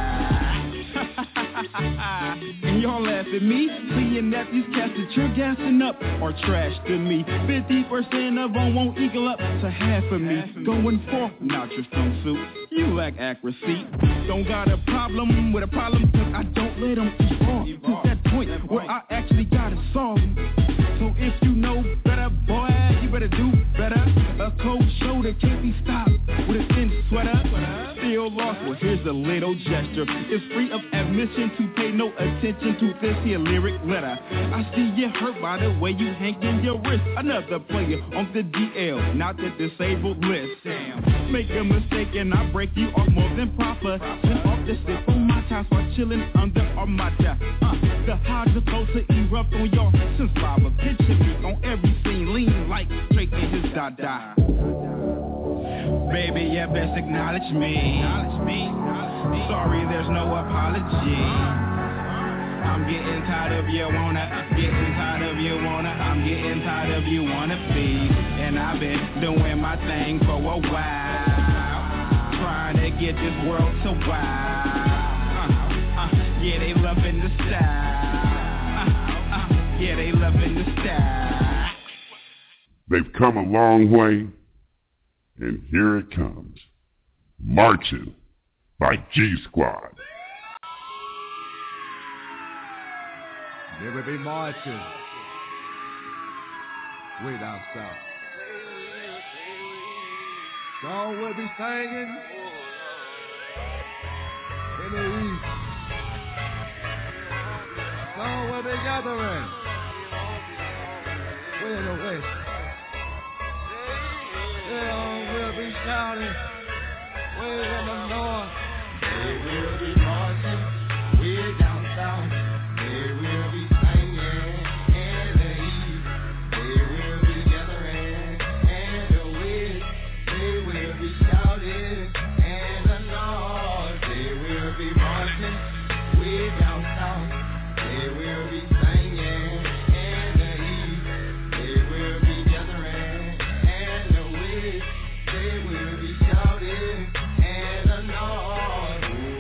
And y'all laugh at me, seeing that these cats that you're gassing up are trash to me. 50% of them won't equal up to half of me. Going for not your strong suit, you lack accuracy. Don't got a problem with a problem, cause I don't let them evolve to that point where I actually gotta solve them. So if you know better, boy, you better do better. A cold shoulder can't be stopped with a thin sweater. Still lost, well here's a little gesture. It's free of admission to pay no attention to this here lyric letter. I see you hurt by the way you hanging your wrist. Another player on the DL, not the disabled list. Damn, make a mistake and I break you off more than proper. Then off the sip on my time while chilling under Armada. The highs are supposed to erupt on y'all since lava. Picture me on every scene, lean like Drake and his Dada. Baby, you best acknowledge me. Sorry, there's no apology. I'm getting tired of you wanna, getting tired of you wanna, I'm getting tired of you wanna be. And I've been doing my thing for a while, trying to get this world to wow. Yeah, they loving the style. Yeah, they loving the style. They've come a long way, and here it comes. Marching by G-Squad. They will be marching way down south. Song will be singing in the east. Song will be gathering way in the west. Song will be shouting way in the north. They will be marching way down south. They will be singing in the east. They will be gathering in the west. They will be shouting in the north. They will be marching way down south. They will be singing in the east. They will be gathering in the west. They will be shouting in the north.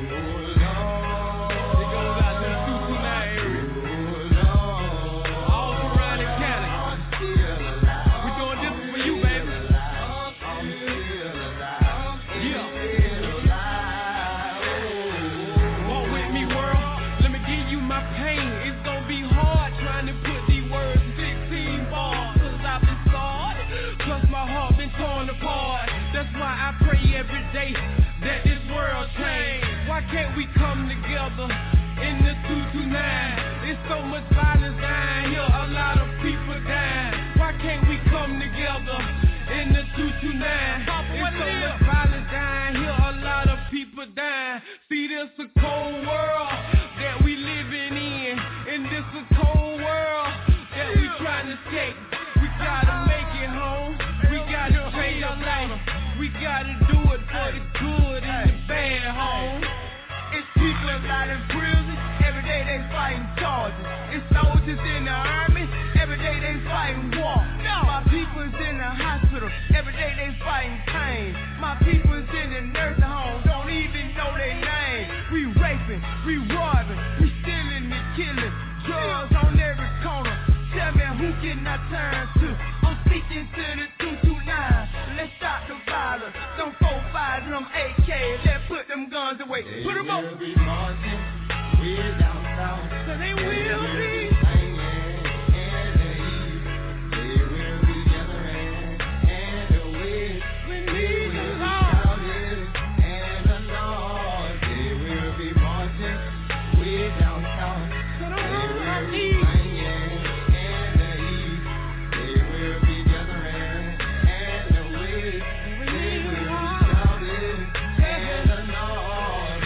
why I pray every day that this world change. Why can't we come together in the 229? There's so much violence down here, a lot of people dying. Why can't we come together in the 229? There's so much violence down here, a lot of people dying. See, this a cold world that we living in, and this a cold world that we trying to escape. We gotta make it home, we gotta change our life, we gotta do it for the good and the bad home. It's people out in prison, every day they fighting charges. It's soldiers in the army, every day they fighting war. My people's in the hospital, every day they fighting pain. My people's in the nursing home, don't even know their name. We raping, we robbing, we stealing and killing. Drugs on every corner, tell me who can I turn to? I'm speaking to the 229, let's stop the violence. Them 4-5 and them AKs, let's put them guns away. Put them up. They will be marching way down south. So they will be singing in the east. They will be gathering in the west. We They need the will be Lord. shouting in the north. They will be marching way down south. So They don't run will my be east. singing in the east. They will be gathering in the west. They will be shouting in the north.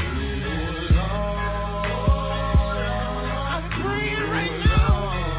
I'm praying right now.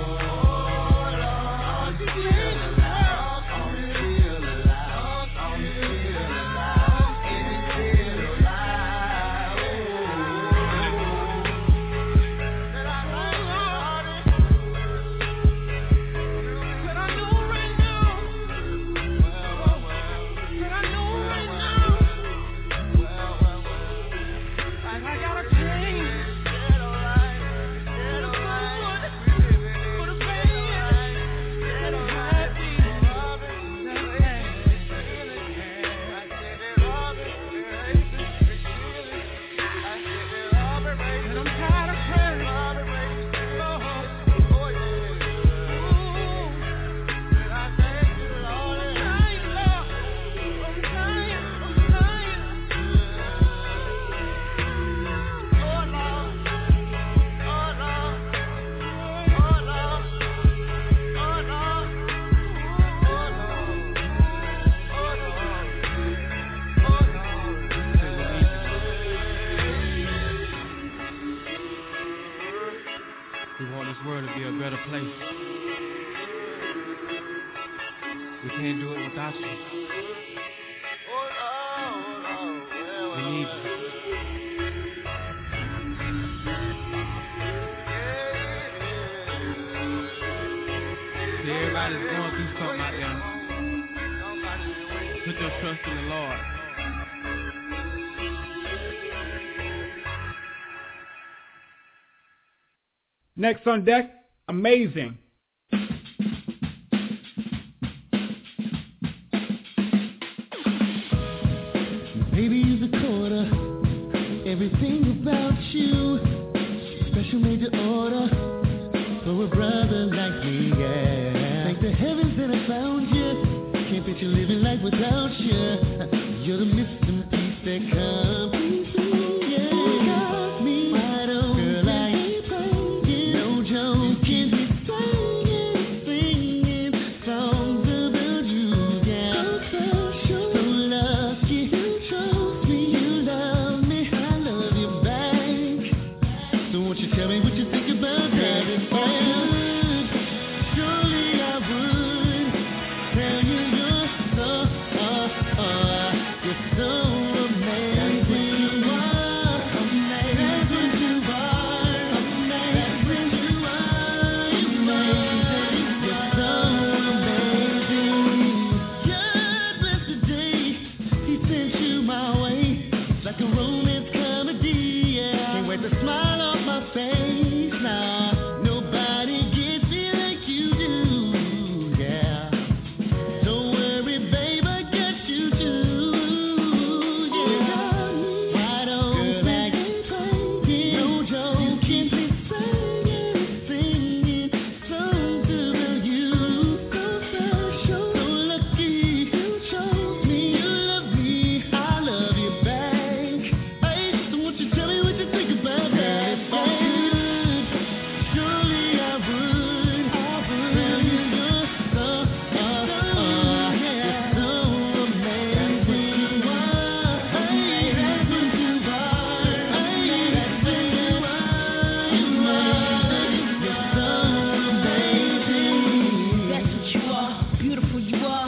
We want this world to be a better place. We can't do it without you. We need you. See, everybody's going through something out there. Put your trust in the Lord. Next on deck, Amazing. Baby, you're the quarter. Everything about you. Special made to order. For a brother like me, yeah. Thank the heavens that I found you. Can't picture living life without you. You're the missing piece that completes me, yeah. Got me wide open. Girl, I ain't playing. No joking. Singing songs about you, yeah. So special, so lucky. You chose me, you love me. I love you back. So won't you tell me what you think about that? Surely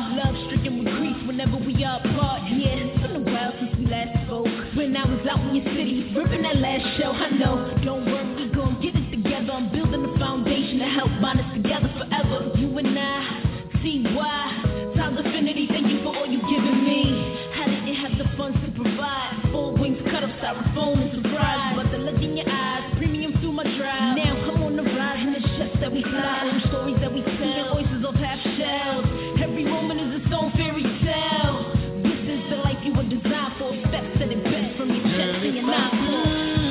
Love-stricken with grief whenever we are apart. Yeah, it's been a while since we last spoke. When I was out in your city, ripping that last show. I know, don't worry, we gon' get it together. I'm building a foundation to help bind us together forever. You and I, see why. Times Affinity, thank you for all you've given me. I didn't have the funds to provide. Full wings, cut off styrofoam and surprise. But the look in your eyes, premium through my drive. Now I'm on the rise, and it's just that we fly. Old stories that we tell, voices of half shells. Every moment is its own fairy tale. This is the life you were designed for. Steps that it best from your chest to your nostrils.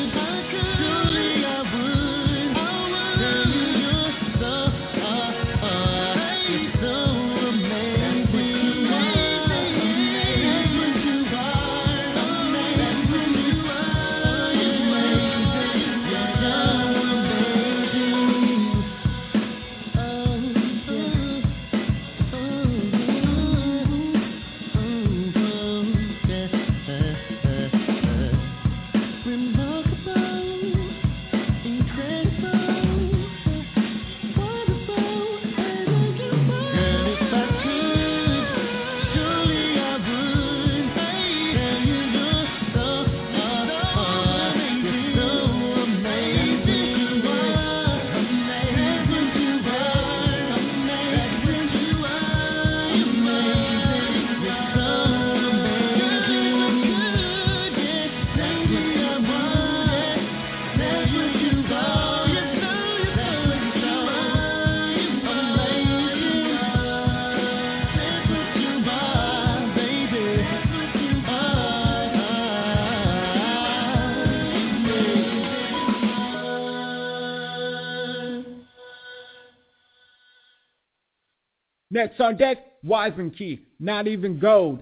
Next on deck, Wiseman Key, Not Even Gold.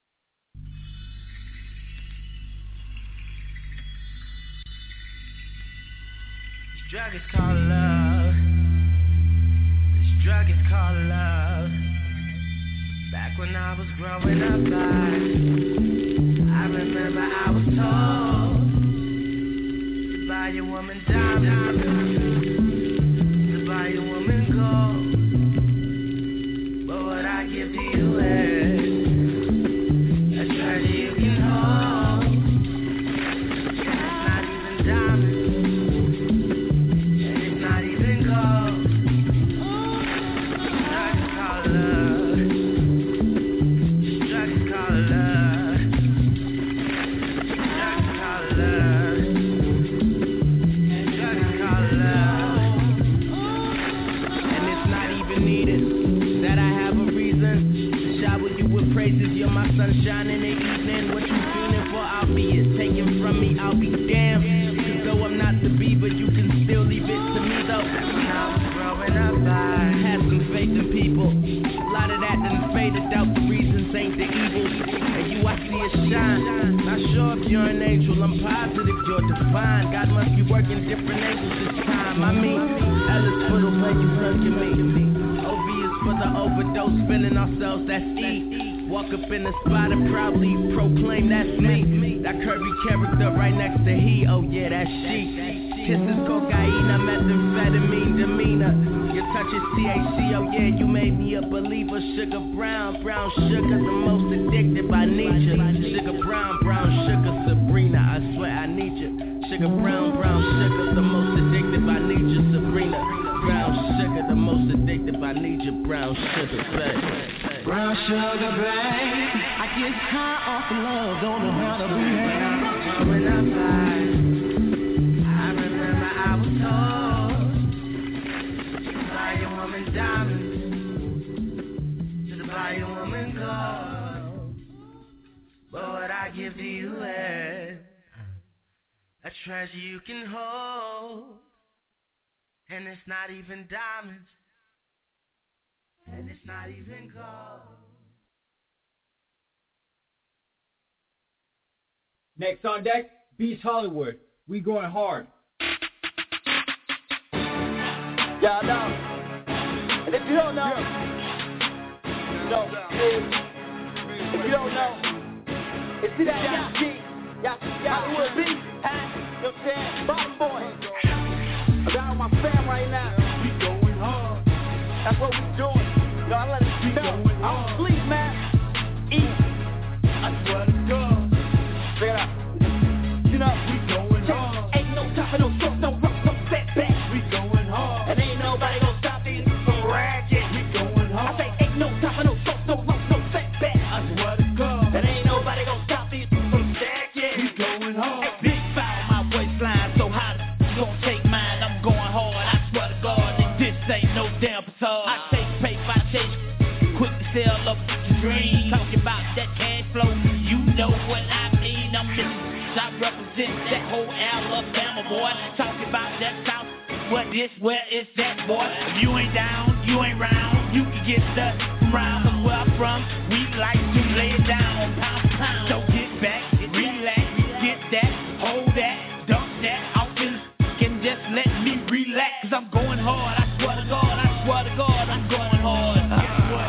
This drug is called love. This drug is called love. Back when I was growing up, I remember I was told to buy your woman diamonds, to buy your woman gold. But what I give to you is a treasure you can hold. It's not even diamonds, and it's not even gold. This drug is called love. This drug is called love. This drug is called love. This drug is called love. And it's not even needed that I have a reason to shower you with praises. You're my sunshine in the evening. What you feeling for, I'll be it. Taken from me, I'll be damned. Cause though I'm not the be, but you can still leave it to me though. When I was growing up, I had some faith in people. A lot of that done faded out, the reasons ain't the evil. And you, I see it shine. Not sure if you're an angel, I'm positive you're divine. God must be working different angles this time. I mean, Ellis for the way you look at me. OV is for the overdose, feeling ourselves, that's E. Walk up in the spot and proudly proclaim that's me. That curvy character right next to he, oh yeah, that's she. Kisses cocaine, I'm methamphetamine demeanor. Your touch is THC, oh yeah, you made me a believer. Sugar brown, brown sugar, the most addictive, I need you. Sugar brown, brown sugar, Sabrina, I swear I need you. Sugar brown, brown sugar, the most addictive, I need you, Sabrina. Brown sugar, the most addictive, I need you, brown sugar, babe. Brown sugar, babe. I get high off of love, don't know how to behave. When I remember I was told to buy your woman diamonds, to buy your woman gold. But what I give to you is a treasure you can hold. And it's not even diamonds, and it's not even gold. Next on deck, Beast Hollywood, We Going Hard. Y'all know. And if you don't know, if you don't know, it's that y'all will be, huh? You know what I'm saying? Bottom boy. I got on my fam right now. We going hard. That's what we doing. Yo, I let it speak up. I don't sleep, man. Eat. I swear to God. Check it out. You know, we going hard. Ain't no time for no talk, no rock, no setback. We going hard. And ain't nobody gonna stop these from racket. We going hard. I say ain't no time for no talk, no rock, no setback. I swear to God. And ain't nobody gonna stop these from stacking. We going hard. Hey, big foul, my waistline so hot. Gonna take mine, I'm going hard. I swear to God, and this ain't no damn facade. I take paper, I chase quick to sell up the dream. Talking about that cash flow, you know what I mean. I'm I represent that whole Alabama, boy. Talking about that South, what this, where is that, boy? If you ain't down, you ain't round. You can get stuck around. Cause where I'm from, we like to lay it down, pound for pound. So get back, relax, get that, hold that, dump that, out in and just let me relax. Cause I'm going hard, I swear to God, I swear to God, I'm going hard. Guess what?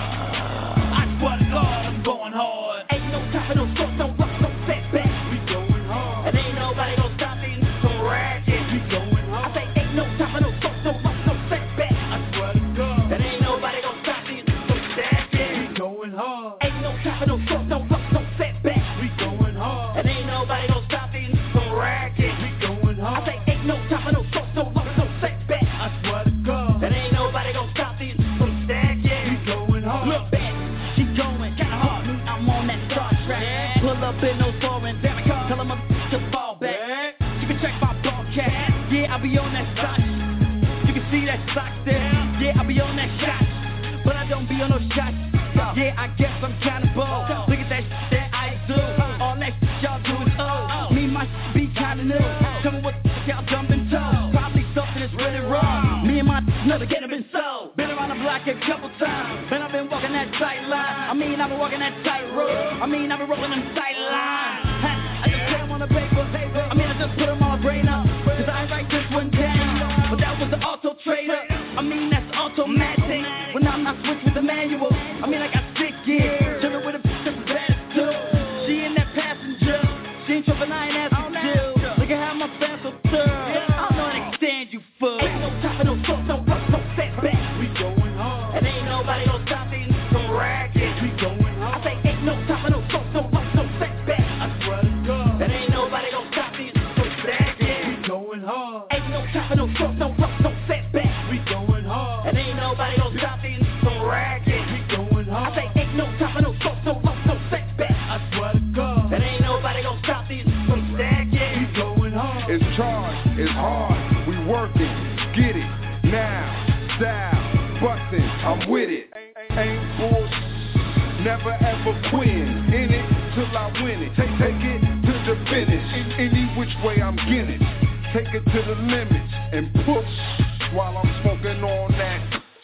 I swear to God, I'm going hard. Ain't no time for no talk, no rock, no setback. We going hard. And ain't nobody gonna stop me from racket. We going hard. I say ain't no time for no talk, no rock, no setback. I swear to God. And ain't nobody gonna stop me from stacking. We going hard. Ain't no time for no talk, no rock, no setback. We going hard. And ain't nobody gonna stop me from racket. We going hard. I say ain't no time for no talk, no rock, no setback. I swear to God. And ain't nobody gonna stop me from stacking. We going hard. Look back, she going kinda hard. I'm on that Star Trek. Yeah. Pull up in no foreign back. Tell them to fall back. Yeah. You can check my broadcast. Yeah, I be on that stock. You can see that stock there. Yeah, I be on that shot. But I don't be on no shots. Yeah, I guess I'm kinda bold. Look at that shit that I do. All that shit y'all do is old. Me, my shit be kinda new. Tell me what y'all jumping toe. Probably something that's really wrong. Me and my know the game have been sold. Been around the block a couple times. Man, I've been walking that tight line. I mean, I've been walking that tight road. I mean, I've been rolling them tight lines. I just put them on the paper. I mean, I just put them on my brain up. Cause I ain't write this one down. But that was the auto trader. I mean, that's automatic. When I'm not switch with the manual. I mean, I got 6 gears. Chillin' with a different attitude. She in that passenger. She ain't trippin', I ain't asking Jill. Look at how my fans so thorough. I don't know how to stand you fool. Ain't no time for no talk, no rock, no setback. We going hard. And ain't nobody gonna stop me from racket. We going hard. I say ain't no time for no talk, no rock, no setback. I swear to God. And ain't nobody gonna stop me from stacking. We going hard. Ain't no time for no talk, no rock, no setback. We going hard. And ain't nobody gonna stop me from racket. We going hard. I say ain't no time for no talk, no rock, no setback. I swear to God. And ain't nobody gonna stop me from stacking. We going hard. It's charged, it's hard, we working, get it, now, style, bustin', I'm with it. Ain't bullshit, never ever quitting, in it till I win it. Take it to the finish, any which way I'm getting. Take it to the limits and push while I'm smoking on that.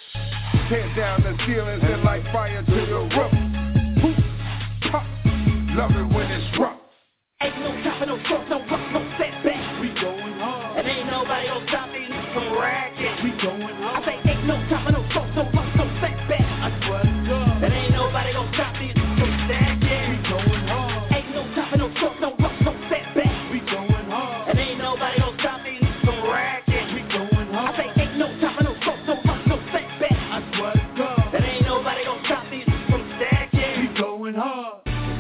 Tear down the ceilings and light fire to the roof. Poof, pop, love it when it's rough. Ain't no time for no talk, no rock, no setback. We going hard. And ain't nobody gonna stop me from racket. We going hard. I say ain't no time for no talk, no rock, no setback. I swear to God. And ain't nobody gonna stop me from stacking. We going hard. Ain't no time for no talk, no rock, no setback. We going hard. And ain't nobody gonna stop me from racket. We going hard. I say ain't no time for no talk, no rock, no setback. I swear to God. And ain't nobody gonna stop me from stacking. We going hard.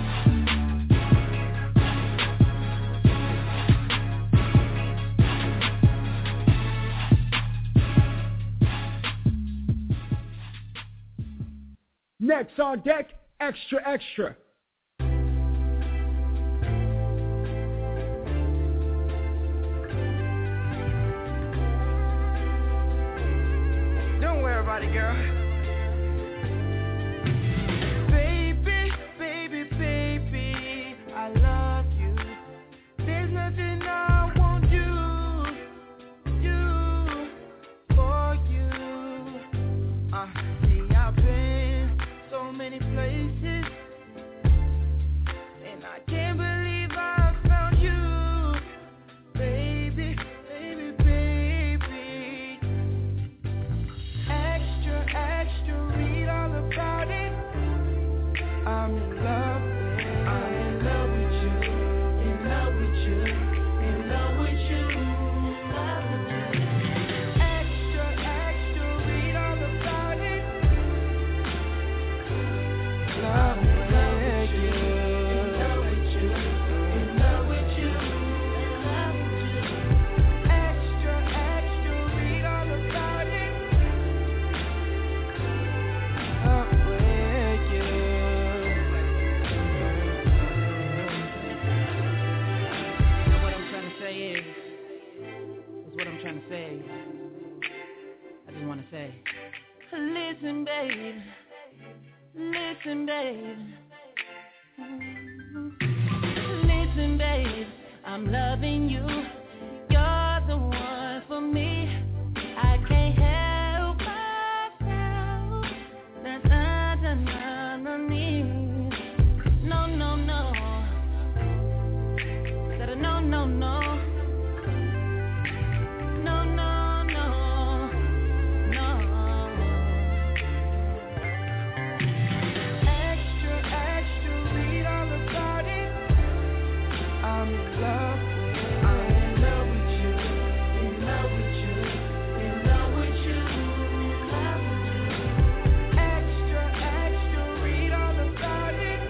Next on deck, Extra Extra. Don't worry about it, girl. Baby, baby, baby, I love you. There's nothing I won't do for you. See, I've been so many places, and I can't believe I found you, baby, baby, baby. Extra, extra, read all about it. I'm in love with you, in love with you, in love with you, in love with you. Extra, extra, read all about it. babe. Listen, babe, I'm loving you. You're the one for me. I can't help myself. That's underneath. No, no, no. Said a no, no, no. No, no, no. No. Extra, extra, read all about it. I'm in love. I'm in love with you. In love with you. In love with you. Love with you. Extra, extra, read all about it.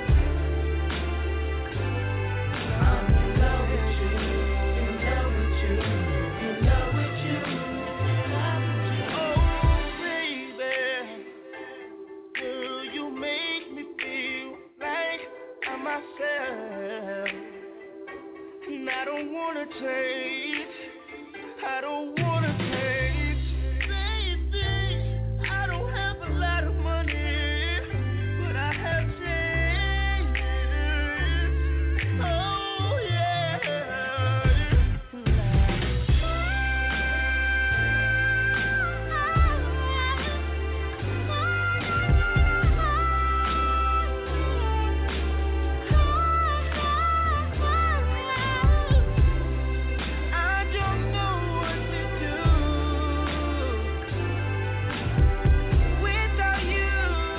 I'm in love with you. In love with you. In love with you. Love with you. Oh, baby, girl, you make me feel like I'm myself. And I don't wanna change. I don't wanna change. Baby, I don't have a lot of money, but I have changed. Oh, yeah. I don't know what to do without you.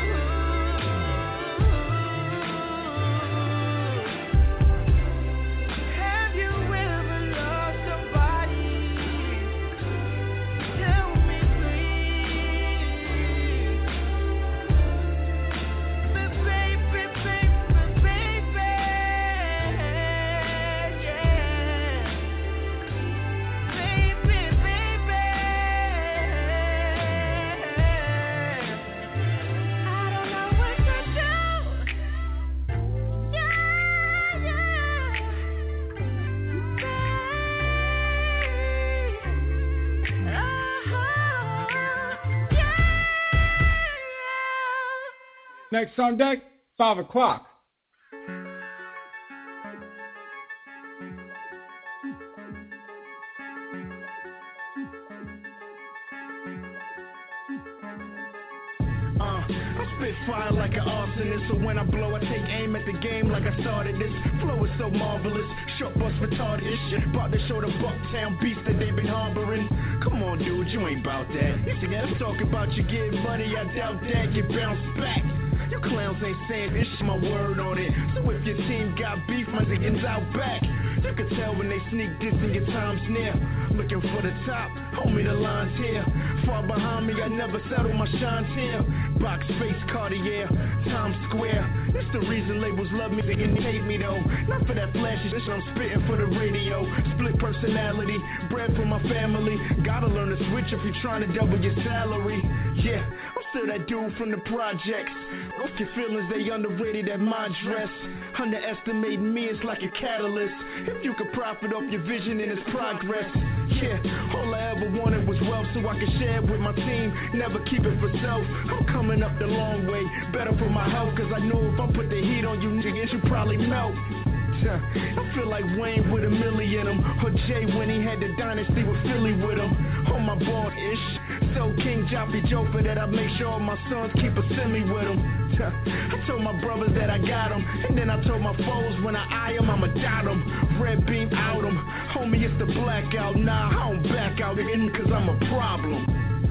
Have you ever lost somebody? Tell me, please. But baby, yeah. Baby, I don't know what to do. Yeah. Next on deck, 5 o'clock. I spit fire like an arsonist, so when I blow, I take aim at the game like I started this. Flow is so marvelous, short bus retarded this shit. About to show the Bucktown beast that they been harboring. Come on, dude, you ain't bout that. You see, let's talk about you getting money, I doubt that you bounce back. You clowns ain't saying this, my word on it. So if your team got beef, my niggas out back. You can tell when they sneak this and your time's near. Looking for the top, homie, the line's here. Far behind me, I never settle my shines here. Box face, Cartier, Times Square. It's the reason labels love me, they can hate me though. Not for that flashy shit, I'm spitting for the radio. Split personality, bread for my family. Gotta learn to switch if you're trying to double your salary. Yeah, I'm still that dude from the projects. Off your feelings, they underrated at my dress. Underestimating me is like a catalyst. If you could profit off your vision and its progress. Yeah, all I ever wanted was wealth so I could share it with my team. Never keep it for self. I'm coming up the long way. Better for my health, cause I know if I put the heat on you niggas, you probably melt. I feel like Wayne with $1 million in him, or Jay when he had the dynasty with Philly with him. On my board-ish, so King Joppy Joker that I make sure all my sons keep a semi with him. I told my brothers that I got them, and then I told my foes when I eye them, I'ma dot them. Red beam out them, homie it's the blackout. Nah, I don't back out again cause I'm a problem.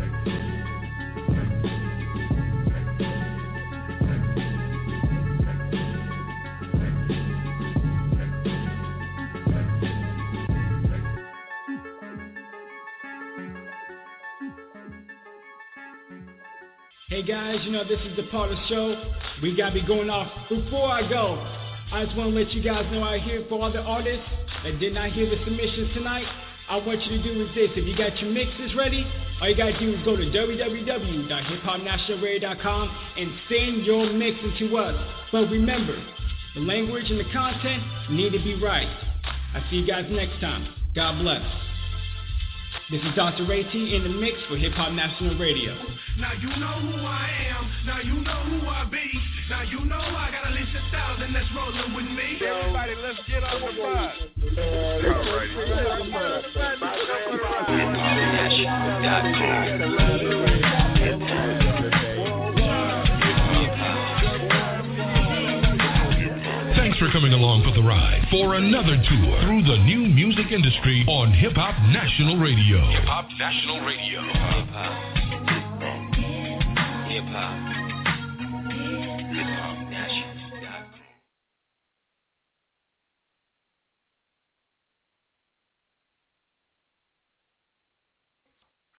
Hey guys, you know this is the part of the show we gotta be going off. Before I go, I just want to let you guys know out here for all the artists that did not hear the submissions tonight, I want you to do is this. If you got your mixes ready, all you gotta do is go to www.hiphopnationalradio.com and send your mixes to us. But remember, the language and the content need to be right. I'll see you guys next time. God bless. This is Dr. Ray T in the mix for Hip Hop National Radio. Now you know who I am. Now you know who I be. Now you know I got at least 1,000 that's rolling with me. Everybody, let's get on the bus. Thanks for coming along for the ride for another tour through the new music industry on Hip Hop National Radio. Hip Hop National Radio. Hip Hop.